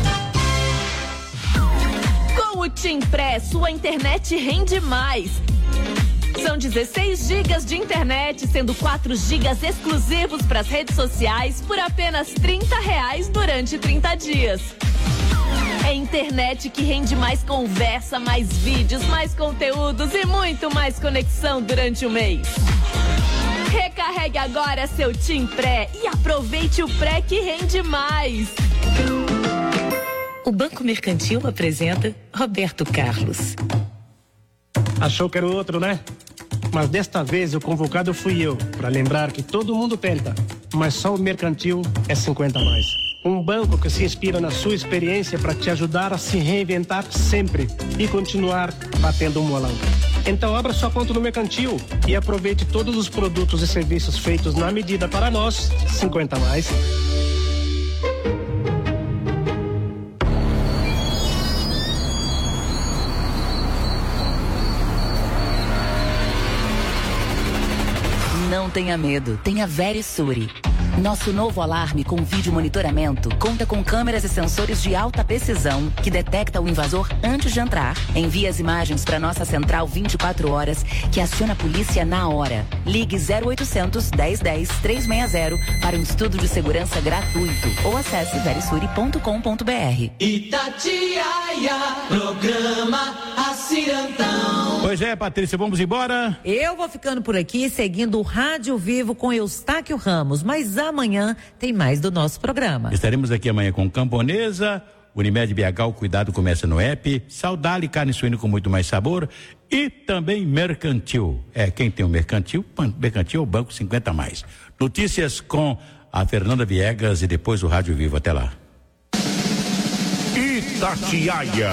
Com o TIM Pré, sua internet rende mais. São dezesseis gigas de internet, sendo quatro gigas exclusivos para as redes sociais por apenas trinta reais durante trinta dias. É internet que rende mais conversa, mais vídeos, mais conteúdos e muito mais conexão durante o mês. Recarregue agora seu TIM Pré e aproveite o Pré que rende mais. O Banco Mercantil apresenta Roberto Carlos. Achou que era o outro, né? Mas desta vez o convocado fui eu, para lembrar que todo mundo tenta, mas só o Mercantil é cinquenta a mais. Um banco que se inspira na sua experiência para te ajudar a se reinventar sempre e continuar batendo um bolão. Então abra sua conta no Mercantil e aproveite todos os produtos e serviços feitos na medida para nós, cinquenta mais. Não tenha medo, tenha Verisure. Nosso novo alarme com vídeo monitoramento conta com câmeras e sensores de alta precisão que detecta o invasor antes de entrar. Envia as imagens para nossa central vinte e quatro horas, que aciona a polícia na hora. Ligue zero oitocentos, dez dez, trezentos e sessenta para um estudo de segurança gratuito ou acesse verisure ponto com ponto br. Itatiaia, programa Acirantão. Pois é, Patrícia, vamos embora? Eu vou ficando por aqui, seguindo o Rádio Vivo com Eustáquio Ramos, mas amanhã tem mais do nosso programa. Estaremos aqui amanhã com Camponesa, Unimed B H, o cuidado começa no app, Saudale, carne suína com muito mais sabor e também Mercantil. É, quem tem o Mercantil, Mercantil é o Banco cinquenta mais. Notícias com a Fernanda Viegas e depois o Rádio Vivo. Até lá. Itatiaia.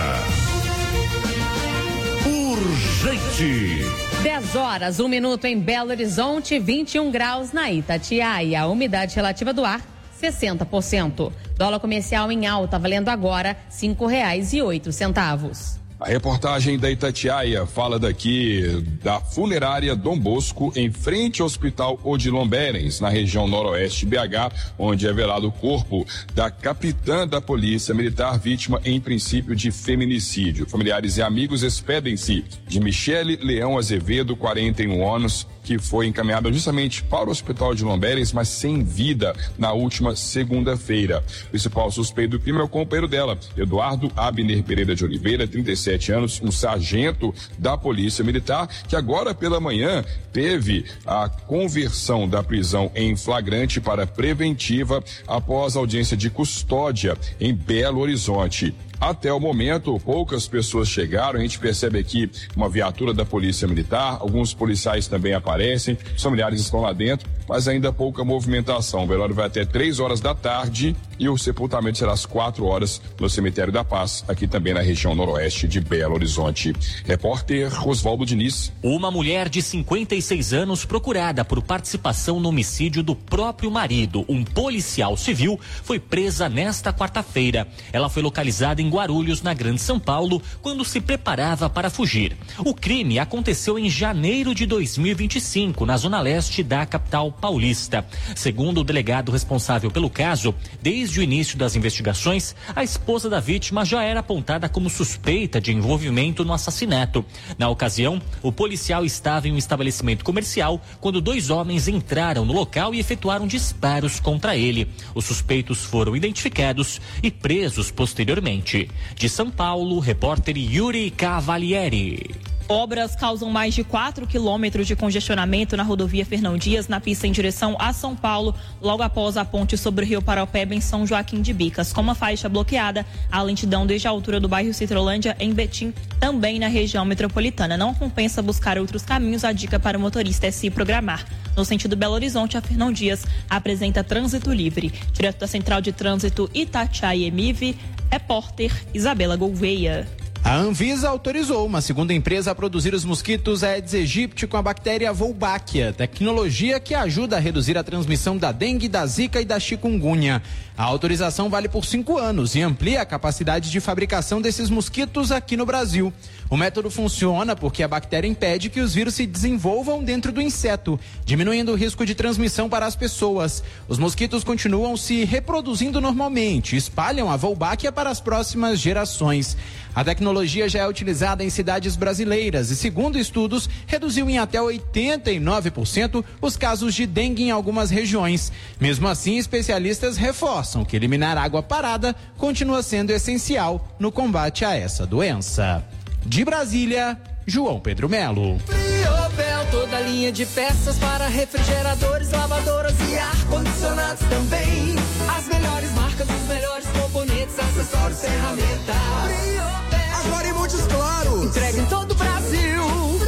Urgente. dez horas, um minuto em Belo Horizonte, vinte e um graus na Itatiaia. A umidade relativa do ar, sessenta por cento. Dólar comercial em alta, valendo agora cinco reais e oito centavos. A reportagem da Itatiaia fala daqui da funerária Dom Bosco, em frente ao Hospital Odilon Berens, na região noroeste de B H, onde é velado o corpo da capitã da Polícia Militar, vítima em princípio de feminicídio. Familiares e amigos despedem-se de Michele Leão Azevedo, quarenta e um anos, que foi encaminhada justamente para o Hospital de Lomberes, mas sem vida na última segunda-feira. O principal suspeito do crime é o companheiro dela, Eduardo Abner Pereira de Oliveira, trinta e sete anos, um sargento da Polícia Militar, que agora pela manhã teve a conversão da prisão em flagrante para preventiva após audiência de custódia em Belo Horizonte. Até o momento, poucas pessoas chegaram, a gente percebe aqui uma viatura da Polícia Militar, alguns policiais também aparecem, os familiares estão lá dentro, mas ainda pouca movimentação. O velório vai até três horas da tarde e o sepultamento será às quatro horas no Cemitério da Paz, aqui também na região noroeste de Belo Horizonte. Repórter Oswaldo Diniz. Uma mulher de cinquenta e seis anos procurada por participação no homicídio do próprio marido, um policial civil, foi presa nesta quarta-feira. Ela foi localizada em Guarulhos, na Grande São Paulo, quando se preparava para fugir. O crime aconteceu em janeiro de dois mil e vinte e cinco, na zona leste da capital paulista. Segundo o delegado responsável pelo caso, desde o início das investigações, a esposa da vítima já era apontada como suspeita de envolvimento no assassinato. Na ocasião, o policial estava em um estabelecimento comercial quando dois homens entraram no local e efetuaram disparos contra ele. Os suspeitos foram identificados e presos posteriormente. De São Paulo, repórter Yuri Cavalieri. Obras causam mais de quatro quilômetros de congestionamento na rodovia Fernão Dias, na pista em direção a São Paulo, logo após a ponte sobre o Rio Paraupeba, em São Joaquim de Bicas. Com uma faixa bloqueada, a lentidão desde a altura do bairro Citrolândia, em Betim, também na região metropolitana. Não compensa buscar outros caminhos, a dica para o motorista é se programar. No sentido Belo Horizonte, a Fernão Dias apresenta trânsito livre. Direto da Central de Trânsito Itatiaia e Mive, repórter Isabela Gouveia. A Anvisa autorizou uma segunda empresa a produzir os mosquitos Aedes aegypti com a bactéria Wolbachia, tecnologia que ajuda a reduzir a transmissão da dengue, da zika e da chikungunya. A autorização vale por cinco anos e amplia a capacidade de fabricação desses mosquitos aqui no Brasil. O método funciona porque a bactéria impede que os vírus se desenvolvam dentro do inseto, diminuindo o risco de transmissão para as pessoas. Os mosquitos continuam se reproduzindo normalmente e espalham a Wolbachia para as próximas gerações. A tecnologia já é utilizada em cidades brasileiras e, segundo estudos, reduziu em até oitenta e nove por cento os casos de dengue em algumas regiões. Mesmo assim, especialistas reforçam que eliminar água parada continua sendo essencial no combate a essa doença. De Brasília, João Pedro Melo. Friobel, toda linha de peças para refrigeradores, lavadoras e ar-condicionados também. As melhores marcas, os melhores componentes, acessórios, ferramentas. Friobel, agora em Montes Claros. Entrega em todo o Brasil.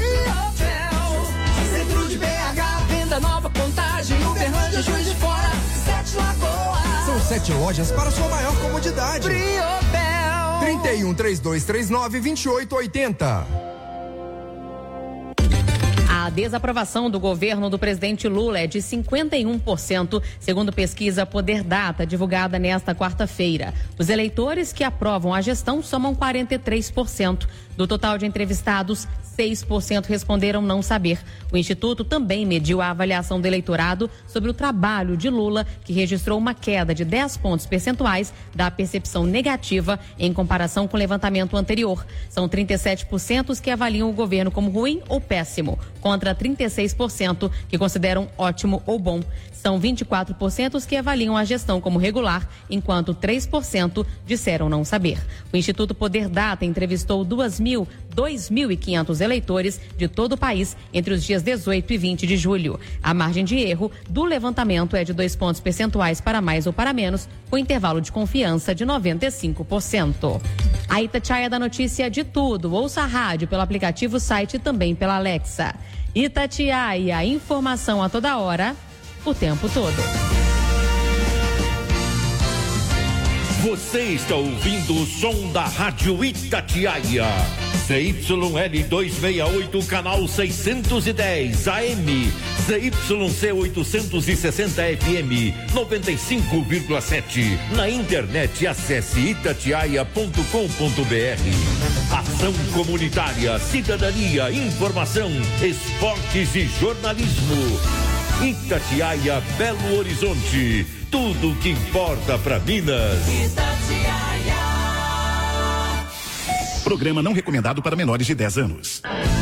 Friobel, centro de B H, venda nova, Contagem, Uberlândia, Juiz de Fora, Sete Lagoas. São sete lojas para sua maior comodidade. Friobel. trinta e um, trinta e dois, trinta e nove, vinte e oito, oitenta. desaprovação do governo do presidente Lula é de cinquenta e um por cento, segundo pesquisa Poder Data, divulgada nesta quarta-feira. Os eleitores que aprovam a gestão somam quarenta e três por cento. Do total de entrevistados, seis por cento responderam não saber. O Instituto também mediu a avaliação do eleitorado sobre o trabalho de Lula, que registrou uma queda de dez pontos percentuais da percepção negativa em comparação com o levantamento anterior. São trinta e sete por cento os que avaliam o governo como ruim ou péssimo, contra trinta e seis por cento que consideram ótimo ou bom. São vinte e quatro por cento os que avaliam a gestão como regular, enquanto três por cento disseram não saber. O Instituto Poder Data entrevistou dois mil e quinhentos eleitores de todo o país entre os dias dezoito e vinte de julho. A margem de erro do levantamento é de dois pontos percentuais para mais ou para menos, com intervalo de confiança de noventa e cinco por cento. A Itatiaia da notícia de tudo. Ouça a rádio pelo aplicativo, site e também pela Alexa. Itatiaia, informação a toda hora, o tempo todo. Você está ouvindo o som da Rádio Itatiaia. C Y L duzentos e sessenta e oito, canal seiscentos e dez A M. C Y C oitocentos e sessenta F M, noventa e cinco vírgula sete. Na internet, acesse itatiaia ponto com ponto b r. Ação comunitária, cidadania, informação, esportes e jornalismo. Itatiaia, Belo Horizonte. Tudo o que importa para Minas. Itatiaia. Programa não recomendado para menores de dez anos.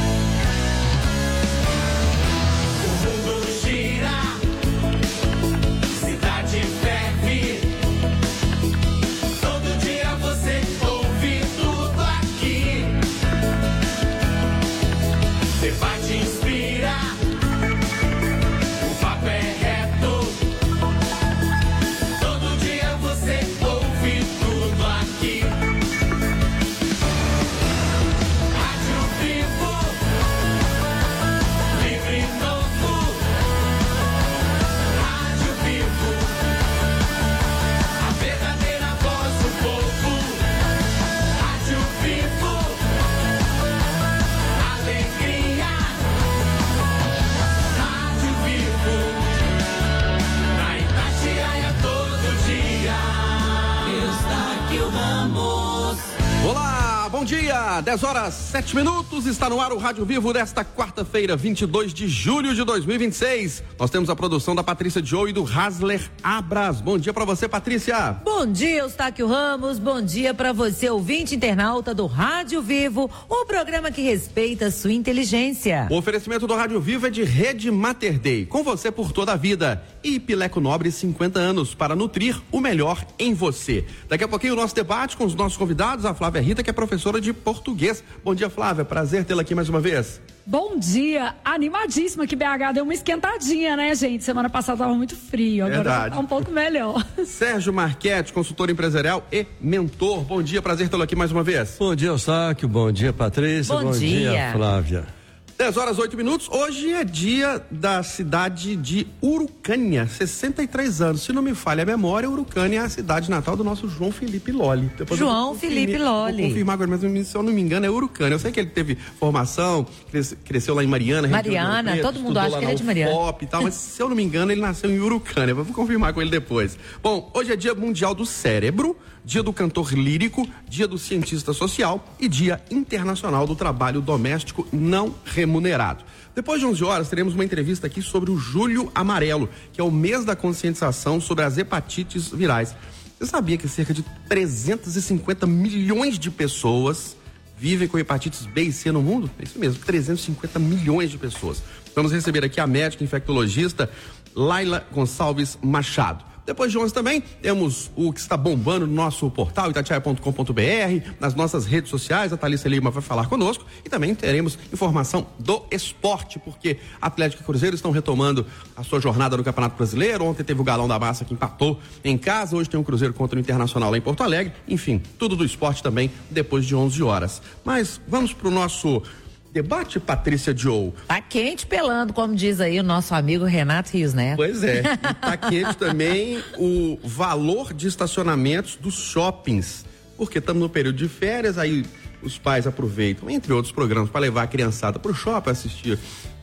dez horas, sete minutos, está no ar o Rádio Vivo desta quarta-feira, vinte e dois de julho de dois mil e vinte e seis. Nós temos a produção da Patrícia Joe e do Hasler Abras. Bom dia pra você, Patrícia. Bom dia, Eustáquio Ramos. Bom dia pra você, ouvinte internauta do Rádio Vivo, o programa que respeita a sua inteligência. O oferecimento do Rádio Vivo é de Rede Mater Dei, com você por toda a vida. E Pileco Nobre, cinquenta anos, para nutrir o melhor em você. Daqui a pouquinho o nosso debate com os nossos convidados, a Flávia Rita, que é professora de português. Bom dia, Flávia, prazer tê-la aqui mais uma vez. Bom dia, animadíssima, que B H deu uma esquentadinha, né, gente? Semana passada estava muito frio, agora Verdade. Tá um pouco melhor. Sérgio Marchetti, consultor empresarial e mentor. Bom dia, prazer tê-lo aqui mais uma vez. Bom dia, Eustáquio, bom dia, Patrícia, bom, bom dia. dia, Flávia. dez horas, oito minutos. Hoje é dia da cidade de Urucânia, sessenta e três anos. Se não me falha a memória, Urucânia é a cidade natal do nosso João Felipe Lolli. Depois João Felipe Lolli. Vou confirmar agora, mas se eu não me engano, é Urucânia. Eu sei que ele teve formação, cresceu lá em Mariana. Mariana, Preto, todo mundo acha que ele é de Mariana. Pop e tal, mas se eu não me engano, ele nasceu em Urucânia. Vou confirmar com ele depois. Bom, hoje é dia mundial do cérebro, dia do cantor lírico, dia do cientista social e dia internacional do trabalho doméstico não remunerado. Depois de onze horas, teremos uma entrevista aqui sobre o Julho Amarelo, que é o mês da conscientização sobre as hepatites virais. Você sabia que cerca de trezentos e cinquenta milhões de pessoas vivem com hepatites B e C no mundo? É isso mesmo, trezentos e cinquenta milhões de pessoas. Vamos receber aqui a médica infectologista Laila Gonçalves Machado. Depois de onze também, temos o que está bombando no nosso portal itatiaia ponto com ponto b r, nas nossas redes sociais, a Thalissa Lima vai falar conosco e também teremos informação do esporte, porque Atlético e Cruzeiro estão retomando a sua jornada no Campeonato Brasileiro. Ontem teve o Galão da Massa que empatou em casa, hoje tem um Cruzeiro contra o Internacional lá em Porto Alegre, enfim, tudo do esporte também depois de onze horas. Mas vamos para o nosso debate, Patrícia Joe. Tá quente pelando, como diz aí o nosso amigo Renato Rios, né? Pois é, e tá quente também o valor de estacionamentos dos shoppings, porque estamos no período de férias, aí os pais aproveitam, entre outros programas, para levar a criançada pro shopping, assistir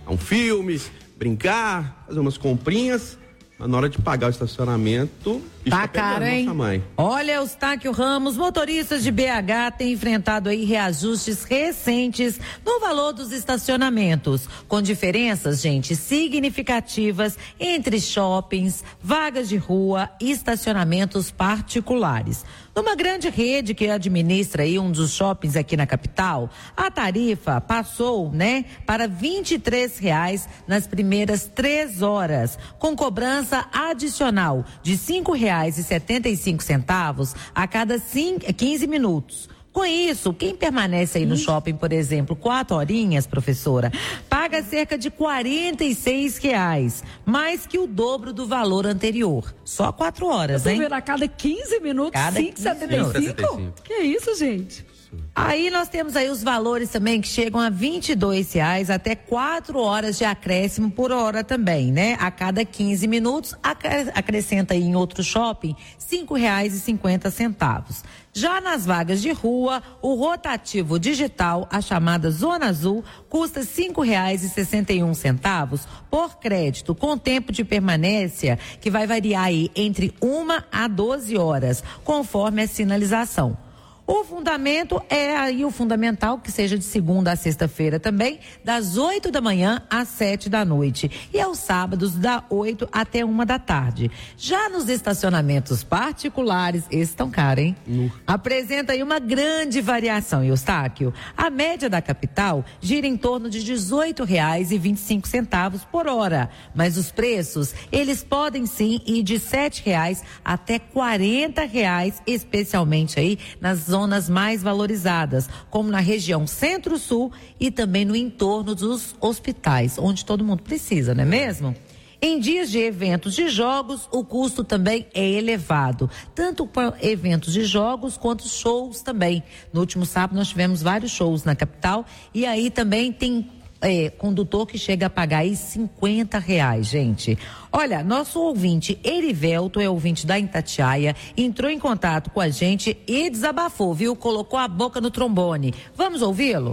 um filme, brincar, fazer umas comprinhas. Mas na hora de pagar o estacionamento, tá caro, hein? Mãe. Olha, Eustáquio Ramos, motoristas de B H têm enfrentado aí reajustes recentes no valor dos estacionamentos, com diferenças, gente, significativas entre shoppings, vagas de rua e estacionamentos particulares. Numa grande rede que administra aí um dos shoppings aqui na capital, a tarifa passou, né, para vinte e três reais nas primeiras três horas, com cobrança adicional de cinco reais e setenta e cinco centavos a cada cinco, quinze minutos. Com isso, quem permanece aí no shopping, por exemplo, quatro horinhas, professora, paga cerca de quarenta e seis reais, mais que o dobro do valor anterior. Só quatro horas, hein? A cada quinze minutos, Cada cinco reais e setenta e cinco? Que isso, gente? Aí nós temos aí os valores também que chegam a vinte e dois reais até quatro horas de acréscimo por hora também, né? A cada quinze minutos, acrescenta aí em outro shopping cinco reais e cinquenta centavos. Já nas vagas de rua, o rotativo digital, a chamada Zona Azul, custa cinco reais e sessenta e um centavos por crédito, com tempo de permanência que vai variar aí entre uma a doze horas, conforme a sinalização. O fundamento é aí o fundamental que seja de segunda a sexta-feira também, das oito da manhã às sete da noite. E aos sábados, da oito até uma da tarde. Já nos estacionamentos particulares, esses estão caros, hein? Uhum. Apresenta aí uma grande variação, Eustáquio. A média da capital gira em torno de dezoito reais e vinte e cinco centavos por hora. Mas os preços, eles podem sim ir de sete reais até quarenta reais, especialmente aí nas zonas zonas mais valorizadas, como na região Centro-Sul e também no entorno dos hospitais, onde todo mundo precisa, não é mesmo? Em dias de eventos de jogos, o custo também é elevado, tanto para eventos de jogos quanto shows também. No último sábado nós tivemos vários shows na capital e aí também tem É, condutor que chega a pagar aí cinquenta reais, gente. Olha, nosso ouvinte Erivelto, é ouvinte da Itatiaia, entrou em contato com a gente e desabafou, viu? Colocou a boca no trombone. Vamos ouvi-lo?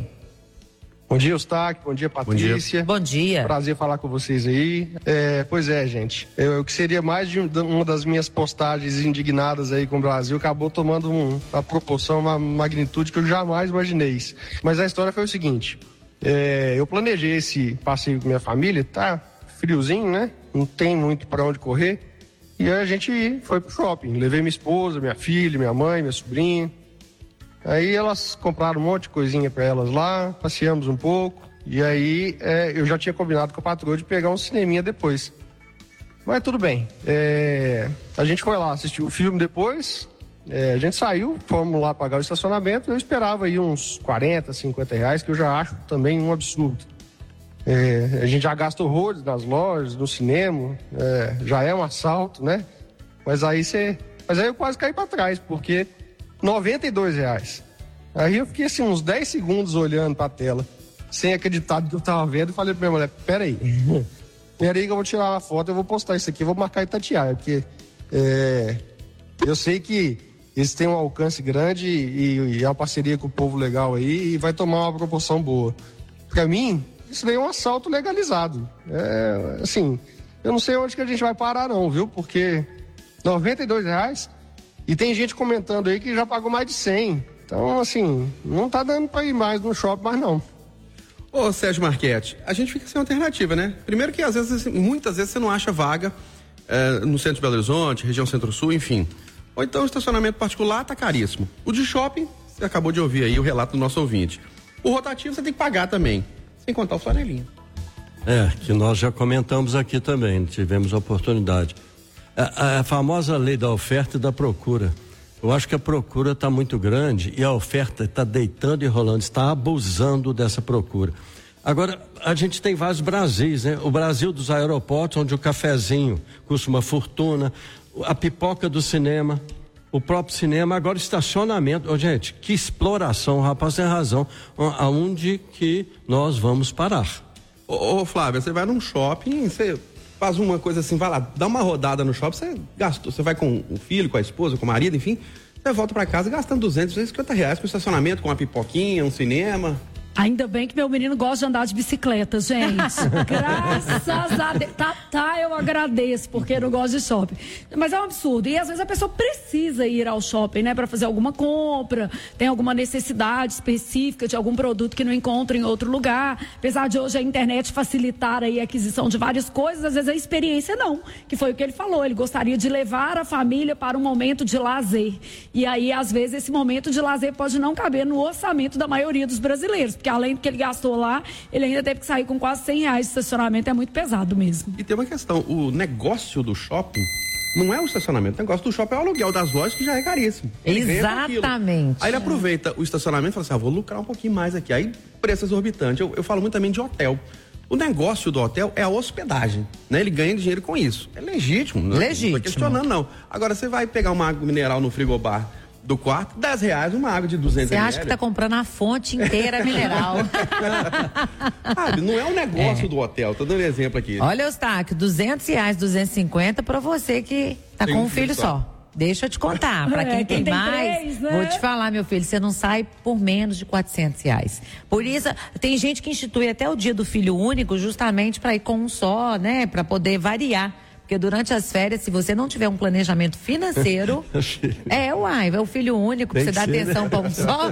Bom dia, Eustáquio. Bom dia, Patrícia. Bom dia. Prazer falar com vocês aí. É, pois é, gente. Eu, o que seria mais de uma das minhas postagens indignadas aí com o Brasil acabou tomando um, uma proporção, uma magnitude que eu jamais imaginei. Mas a história foi o seguinte. É, eu planejei esse passeio com minha família, tá friozinho, né? Não tem muito pra onde correr. E aí a gente foi pro shopping. Levei minha esposa, minha filha, minha mãe, minha sobrinha. Aí elas compraram um monte de coisinha pra elas lá, passeamos um pouco. E aí é, eu já tinha combinado com a patroa de pegar um cineminha depois. Mas tudo bem. É, a gente foi lá assistir o filme depois. É, a gente saiu, fomos lá pagar o estacionamento. Eu esperava aí uns quarenta, cinquenta reais, que eu já acho também um absurdo. É, a gente já gasta horrores nas lojas, no cinema, é, já é um assalto, né? Mas aí você. Mas aí eu quase caí pra trás, porque noventa e dois reais. Aí eu fiquei assim uns dez segundos olhando pra tela, sem acreditar no que eu tava vendo, e falei pra minha mulher: peraí, peraí que eu vou tirar uma foto, eu vou postar isso aqui, eu vou marcar Itatiaia, porque é, eu sei que eles têm um alcance grande e, e é uma parceria com o povo legal aí e vai tomar uma proporção boa. Pra mim, isso daí é um assalto legalizado. É, assim, eu não sei onde que a gente vai parar não, viu? Porque noventa e dois reais e tem gente comentando aí que já pagou mais de cem. Então, assim, não tá dando pra ir mais no shopping, mais não. Ô, Sérgio Marchetti, a gente fica sem alternativa, né? Primeiro que às vezes, muitas vezes você não acha vaga é, no centro de Belo Horizonte, região Centro-Sul, enfim. Ou então o estacionamento particular tá caríssimo. O de shopping, você acabou de ouvir aí o relato do nosso ouvinte. O rotativo você tem que pagar também, sem contar o flanelinho. É, que nós já comentamos aqui também, tivemos a oportunidade. A, a famosa lei da oferta e da procura. Eu acho que a procura está muito grande e a oferta está deitando e rolando, está abusando dessa procura. Agora, a gente tem vários Brasis, né? O Brasil dos aeroportos, onde o cafezinho custa uma fortuna, a pipoca do cinema, o próprio cinema, agora estacionamento. Oh, gente, que exploração, o rapaz tem razão. Aonde que nós vamos parar? Ô, ô Flávia, você vai num shopping, você faz uma coisa assim, vai lá, dá uma rodada no shopping, você gastou, você vai com o filho, com a esposa, com o marido, enfim, você volta pra casa gastando duzentos, duzentos e cinquenta reais com estacionamento, com uma pipoquinha, um cinema. Ainda bem que meu menino gosta de andar de bicicleta, gente. Graças a Deus. Tá, tá, eu agradeço, porque eu não gosto de shopping. Mas é um absurdo. E às vezes a pessoa precisa ir ao shopping, né? Para fazer alguma compra, tem alguma necessidade específica de algum produto que não encontra em outro lugar. Apesar de hoje a internet facilitar aí a aquisição de várias coisas, às vezes a experiência não. Que foi o que ele falou. Ele gostaria de levar a família para um momento de lazer. E aí, às vezes, esse momento de lazer pode não caber no orçamento da maioria dos brasileiros. Porque além do que ele gastou lá, ele ainda teve que sair com quase cem reais de estacionamento, é muito pesado mesmo. E tem uma questão, o negócio do shopping não é o estacionamento, o negócio do shopping é o aluguel das lojas, que já é caríssimo. Ele Exatamente. Aí ele aproveita o estacionamento e fala assim, ah, vou lucrar um pouquinho mais aqui, aí preço exorbitante. Eu, eu falo muito também de hotel. O negócio do hotel é a hospedagem, né? Ele ganha dinheiro com isso. É legítimo, né? Legítimo. Não tô questionando, não. Agora, você vai pegar uma água mineral no frigobar do quarto, dez reais uma água de duzentos Você acha que tá comprando a fonte inteira mineral. Ah, não é um negócio é. do hotel, tô dando exemplo aqui. Olha, Eustáquio, duzentos reais, duzentos e cinquenta para você que tá tem com um filho só. só. Deixa eu te contar, para quem, é, quem tem, tem mais, três, né? Vou te falar, meu filho, você não sai por menos de quatrocentos reais. Por isso, tem gente que institui até o dia do filho único justamente para ir com um só, né, para poder variar. Porque durante as férias, se você não tiver um planejamento financeiro, é, uai, é o filho único, pra você dar atenção, né? Para um só.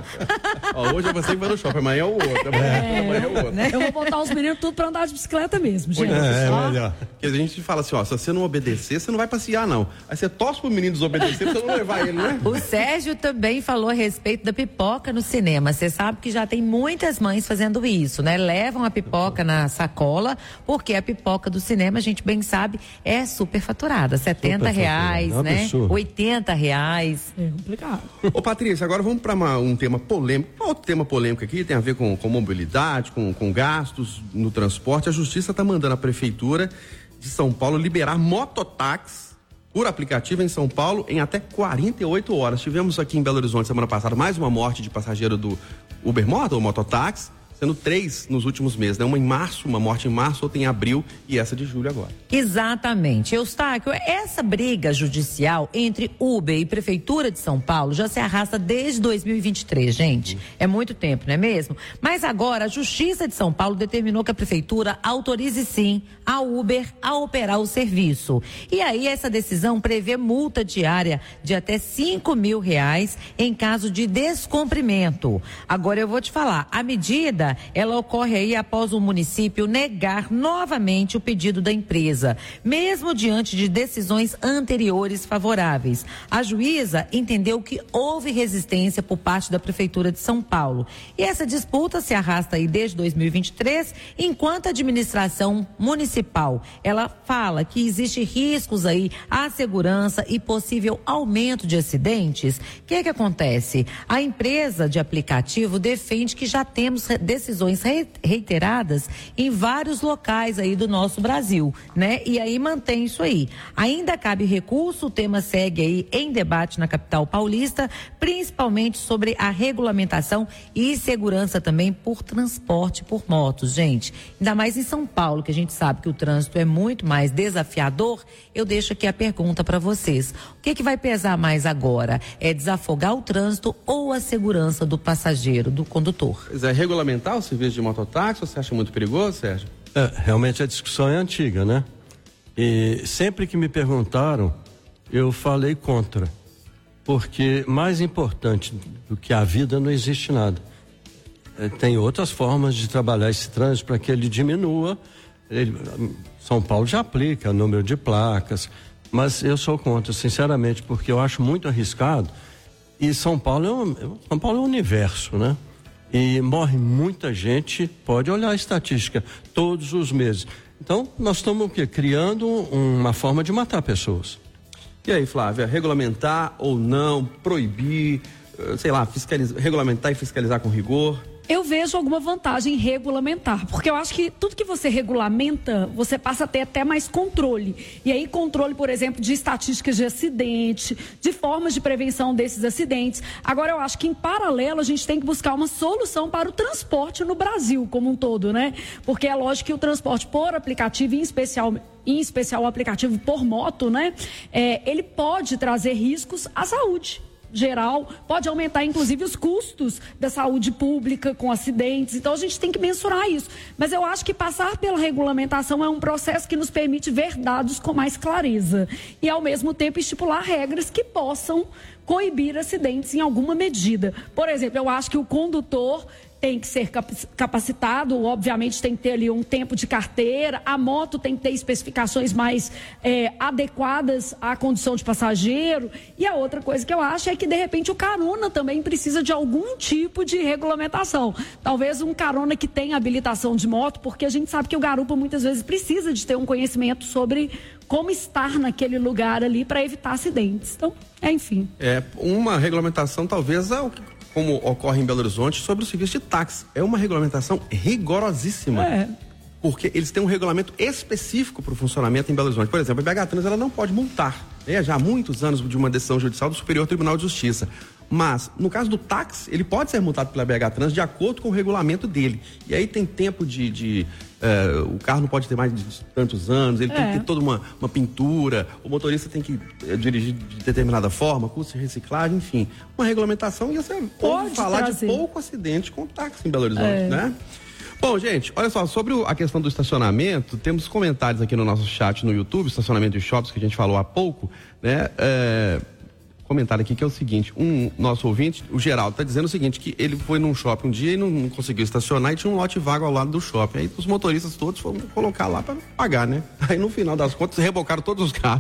Ó, hoje é você que vai no shopping, amanhã é o outro, amanhã é, amanhã é o outro. Né? Eu vou botar os meninos tudo pra andar de bicicleta mesmo, gente. É, é melhor. Porque a gente fala assim, ó, se você não obedecer, você não vai passear, não. Aí você torce pro menino desobedecer pra você não levar ele, né? O Sérgio também falou a respeito da pipoca no cinema. Você sabe que já tem muitas mães fazendo isso, né? Levam a pipoca na sacola, porque a pipoca do cinema, a gente bem sabe, é super faturada, setenta reais, né? Absurdo. oitenta reais. É complicado. Ô, Patrícia, agora vamos para um tema polêmico. Outro tema polêmico aqui tem a ver com, com mobilidade, com, com gastos no transporte. A Justiça está mandando a Prefeitura de São Paulo liberar mototáxi por aplicativo em São Paulo em até quarenta e oito horas. Tivemos aqui em Belo Horizonte semana passada mais uma morte de passageiro do Uber Moto ou mototáxi, sendo três nos últimos meses, né? Uma em março, uma morte em março, outra em abril e essa de julho agora. Exatamente. Eustáquio, essa briga judicial entre Uber e Prefeitura de São Paulo já se arrasta desde dois mil e vinte e três, gente. É muito tempo, não é mesmo? Mas agora a Justiça de São Paulo determinou que a Prefeitura autorize sim a Uber a operar o serviço. E aí essa decisão prevê multa diária de até cinco mil reais em caso de descumprimento. Agora eu vou te falar, a medida ela ocorre aí após o município negar novamente o pedido da empresa, mesmo diante de decisões anteriores favoráveis. A juíza entendeu que houve resistência por parte da Prefeitura de São Paulo. E essa disputa se arrasta aí desde dois mil e vinte e três, enquanto a administração municipal, ela fala que existe riscos aí à segurança e possível aumento de acidentes. O que é que acontece? A empresa de aplicativo defende que já temos decisões reiteradas em vários locais aí do nosso Brasil, né? E aí mantém isso aí. Ainda cabe recurso, o tema segue aí em debate na capital paulista, principalmente sobre a regulamentação e segurança também por transporte por motos, gente. Ainda mais em São Paulo, que a gente sabe que o trânsito é muito mais desafiador. Eu deixo aqui a pergunta para vocês. O que que vai pesar mais agora? É desafogar o trânsito ou a segurança do passageiro, do condutor? Pois é, regulamentar o serviço de mototáxi, você acha muito perigoso, Sérgio? É, realmente a discussão é antiga, né? E sempre que me perguntaram, eu falei contra. Porque mais importante do que a vida não existe nada. É, tem outras formas de trabalhar esse trânsito para que ele diminua. Ele, São Paulo já aplica número de placas, mas eu sou contra, sinceramente, porque eu acho muito arriscado. E São Paulo é um, São Paulo é um universo, né? E morre muita gente, pode olhar a estatística, todos os meses. Então, nós estamos o quê? Criando uma forma de matar pessoas. E aí, Flávia, regulamentar ou não, proibir, sei lá, fiscalizar, regulamentar e fiscalizar com rigor? Eu vejo alguma vantagem em regulamentar, porque eu acho que tudo que você regulamenta, você passa a ter até mais controle. E aí controle, por exemplo, de estatísticas de acidente, de formas de prevenção desses acidentes. Agora eu acho que em paralelo a gente tem que buscar uma solução para o transporte no Brasil como um todo, né? Porque é lógico que o transporte por aplicativo, em especial, em especial o aplicativo por moto, né? É, ele pode trazer riscos à saúde. geral, pode aumentar inclusive os custos da saúde pública com acidentes. Então a gente tem que mensurar isso. Mas eu acho que passar pela regulamentação é um processo que nos permite ver dados com mais clareza e ao mesmo tempo estipular regras que possam coibir acidentes em alguma medida. Por exemplo, eu acho que o condutor tem que ser capacitado, obviamente tem que ter ali um tempo de carteira, a moto tem que ter especificações mais é, adequadas à condição de passageiro. E a outra coisa que eu acho é que, de repente, o carona também precisa de algum tipo de regulamentação. Talvez um carona que tenha habilitação de moto, porque a gente sabe que o garupa muitas vezes precisa de ter um conhecimento sobre como estar naquele lugar ali para evitar acidentes. Então, é, enfim. É, uma regulamentação talvez é o que, como ocorre em Belo Horizonte, sobre o serviço de táxi. É uma regulamentação rigorosíssima. É. Porque eles têm um regulamento específico para o funcionamento em Belo Horizonte. Por exemplo, a B H Trans, ela não pode multar, né? Já há muitos anos de uma decisão judicial do Superior Tribunal de Justiça. Mas, no caso do táxi, ele pode ser multado pela B H Trans de acordo com o regulamento dele. E aí tem tempo de... de uh, o carro não pode ter mais de tantos anos, ele é. tem que ter toda uma, uma pintura, o motorista tem que uh, dirigir de determinada forma, custo de reciclagem, enfim. Uma regulamentação, e você pode falar trazer. de pouco acidente com táxi em Belo Horizonte, é. né? Bom, gente, olha só, sobre a questão do estacionamento, temos comentários aqui no nosso chat no YouTube, estacionamento de shoppings, que a gente falou há pouco, né? É... Comentário aqui que é o seguinte, um nosso ouvinte, o Geraldo, está dizendo o seguinte, que ele foi num shopping um dia e não, não conseguiu estacionar e tinha um lote vago ao lado do shopping. Aí os motoristas todos foram colocar lá para pagar, né? Aí no final das contas rebocaram todos os carros.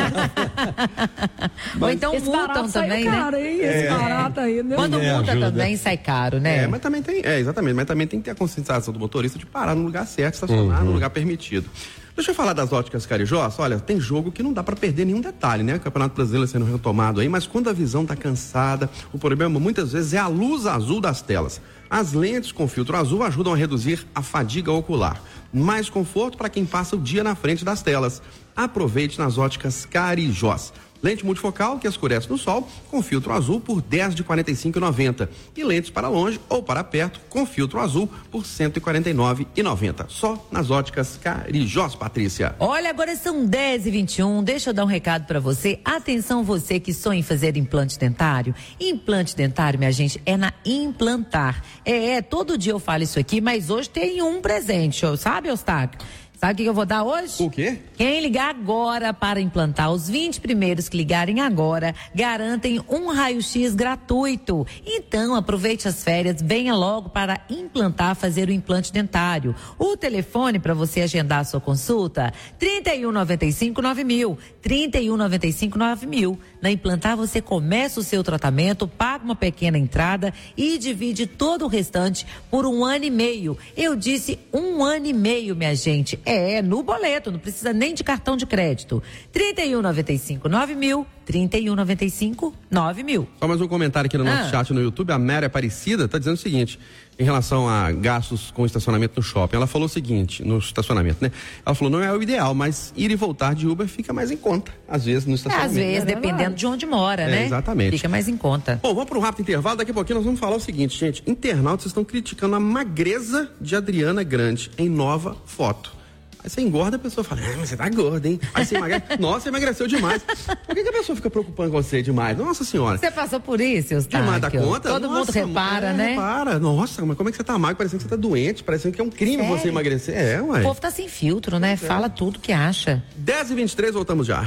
Ou então multam também, caro, né? Hein? Esse é. barato aí, né? Quando multa também sai caro, né? É, mas também tem, é, exatamente, mas também tem que ter a conscientização do motorista de parar no lugar certo, estacionar uhum. no lugar permitido. Deixa eu falar das óticas Carijós. Olha, tem jogo que não dá para perder nenhum detalhe, né? O Campeonato Brasileiro sendo retomado aí, mas quando a visão tá cansada, o problema muitas vezes é a luz azul das telas. As lentes com filtro azul ajudam a reduzir a fadiga ocular. Mais conforto para quem passa o dia na frente das telas. Aproveite nas óticas Carijós. Lente multifocal que escurece no sol com filtro azul por dez de quarenta e cinco reais e noventa centavos e lentes para longe ou para perto com filtro azul por cento e quarenta e nove reais e noventa centavos. Só nas óticas Carijós, Patrícia. Olha, agora são dez e vinte e um. Deixa eu dar um recado para você. Atenção, você que sonha em fazer implante dentário. Implante dentário, minha gente, é na Implantar. É, é, todo dia eu falo isso aqui, mas hoje tem um presente, sabe, Eustáquio? Sabe o que eu vou dar hoje? O quê? Quem ligar agora para implantar, os vinte primeiros que ligarem agora, garantem um raio-x gratuito. Então, aproveite as férias, venha logo para implantar, fazer o implante dentário. O telefone para você agendar a sua consulta, trinta e um, noventa e cinco, nove mil. trinta e um, noventa e cinco, nove mil. Na Implantar, você começa o seu tratamento, paga uma pequena entrada e divide todo o restante por um ano e meio. Eu disse um ano e meio, minha gente. É, no boleto, não precisa nem de cartão de crédito. trinta e um, noventa e cinco, nove mil. trinta e um, noventa e cinco, nove mil. Só mais um comentário aqui no nosso ah. chat no YouTube. A Mary Aparecida está dizendo o seguinte, em relação a gastos com estacionamento no shopping. Ela falou o seguinte, no estacionamento, né? Ela falou, não é o ideal, mas ir e voltar de Uber fica mais em conta, às vezes, no estacionamento. É, às vezes, é, dependendo de onde mora, é, né? Exatamente. Fica mais em conta. Bom, vamos para um rápido intervalo. Daqui a pouquinho nós vamos falar o seguinte, gente. Internautas estão criticando a magreza de Adriana Grande em nova foto. Aí você engorda, a pessoa fala, ah, mas você tá gorda, hein? Aí você emagrece, nossa, você emagreceu demais. Por que, que a pessoa fica preocupando com você demais? Nossa senhora. Você passou por isso, Eustáquio? Demais da conta? Todo nossa, mundo repara, é, né? Repara. Nossa, mas como é que você tá magro? Parecendo que você tá doente, parecendo que é um crime Sério? você emagrecer. É, ué. O povo tá sem filtro, né? É. Fala tudo que acha. dez e vinte e três, voltamos já.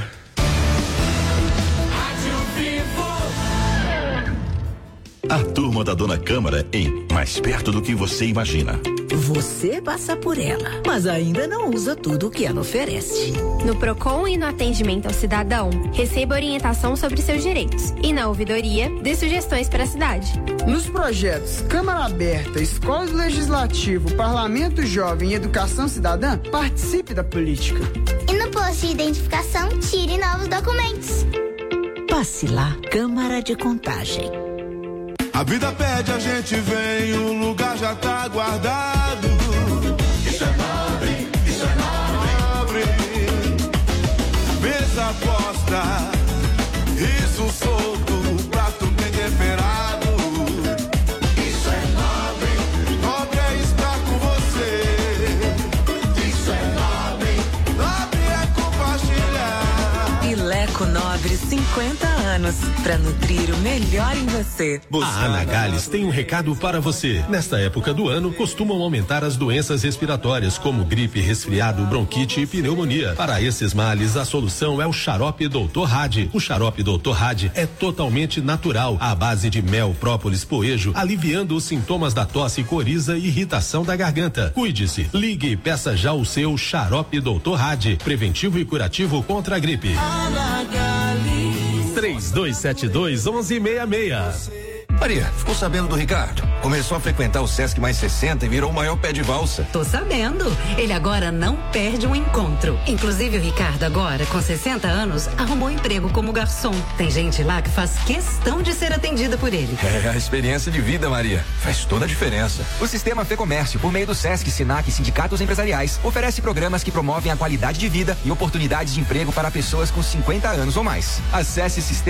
A turma da Dona Câmara em Mais Perto do que Você Imagina. Você passa por ela, mas ainda não usa tudo o que ela oferece. No Procon e no atendimento ao cidadão, receba orientação sobre seus direitos. E na ouvidoria, dê sugestões para a cidade. Nos projetos Câmara Aberta, Escola Legislativo, Parlamento Jovem e Educação Cidadã, participe da política. E no posto de identificação, tire novos documentos. Passe lá, Câmara de Contagem. A vida pede, a gente vem, o lugar já tá guardado. Isso é nobre, isso é nobre. Mesa posta, riso solto, prato bem temperado. Isso é nobre, nobre é estar com você. Isso é nobre, nobre é compartilhar. Pileco Nobre, cinco cinquenta anos, para nutrir o melhor em você. A Anagales tem um recado para você. Nesta época do ano, costumam aumentar as doenças respiratórias, como gripe, resfriado, bronquite e pneumonia. Para esses males, a solução é o xarope doutor Hadi. O xarope doutor Hadi é totalmente natural, à base de mel, própolis, poejo, aliviando os sintomas da tosse, coriza e irritação da garganta. Cuide-se, ligue e peça já o seu xarope doutor Hadi, preventivo e curativo contra a gripe. três dois sete dois, um um seis seis. Maria, ficou sabendo do Ricardo? Começou a frequentar o Sesc Mais sessenta e virou o maior pé de valsa. Tô sabendo. Ele agora não perde um encontro. Inclusive o Ricardo agora, com sessenta anos, arrumou emprego como garçom. Tem gente lá que faz questão de ser atendida por ele. É a experiência de vida, Maria. Faz toda a diferença. O Sistema Fê Comércio, por meio do Sesc, Sinac e sindicatos empresariais, oferece programas que promovem a qualidade de vida e oportunidades de emprego para pessoas com cinquenta anos ou mais. Acesse sistema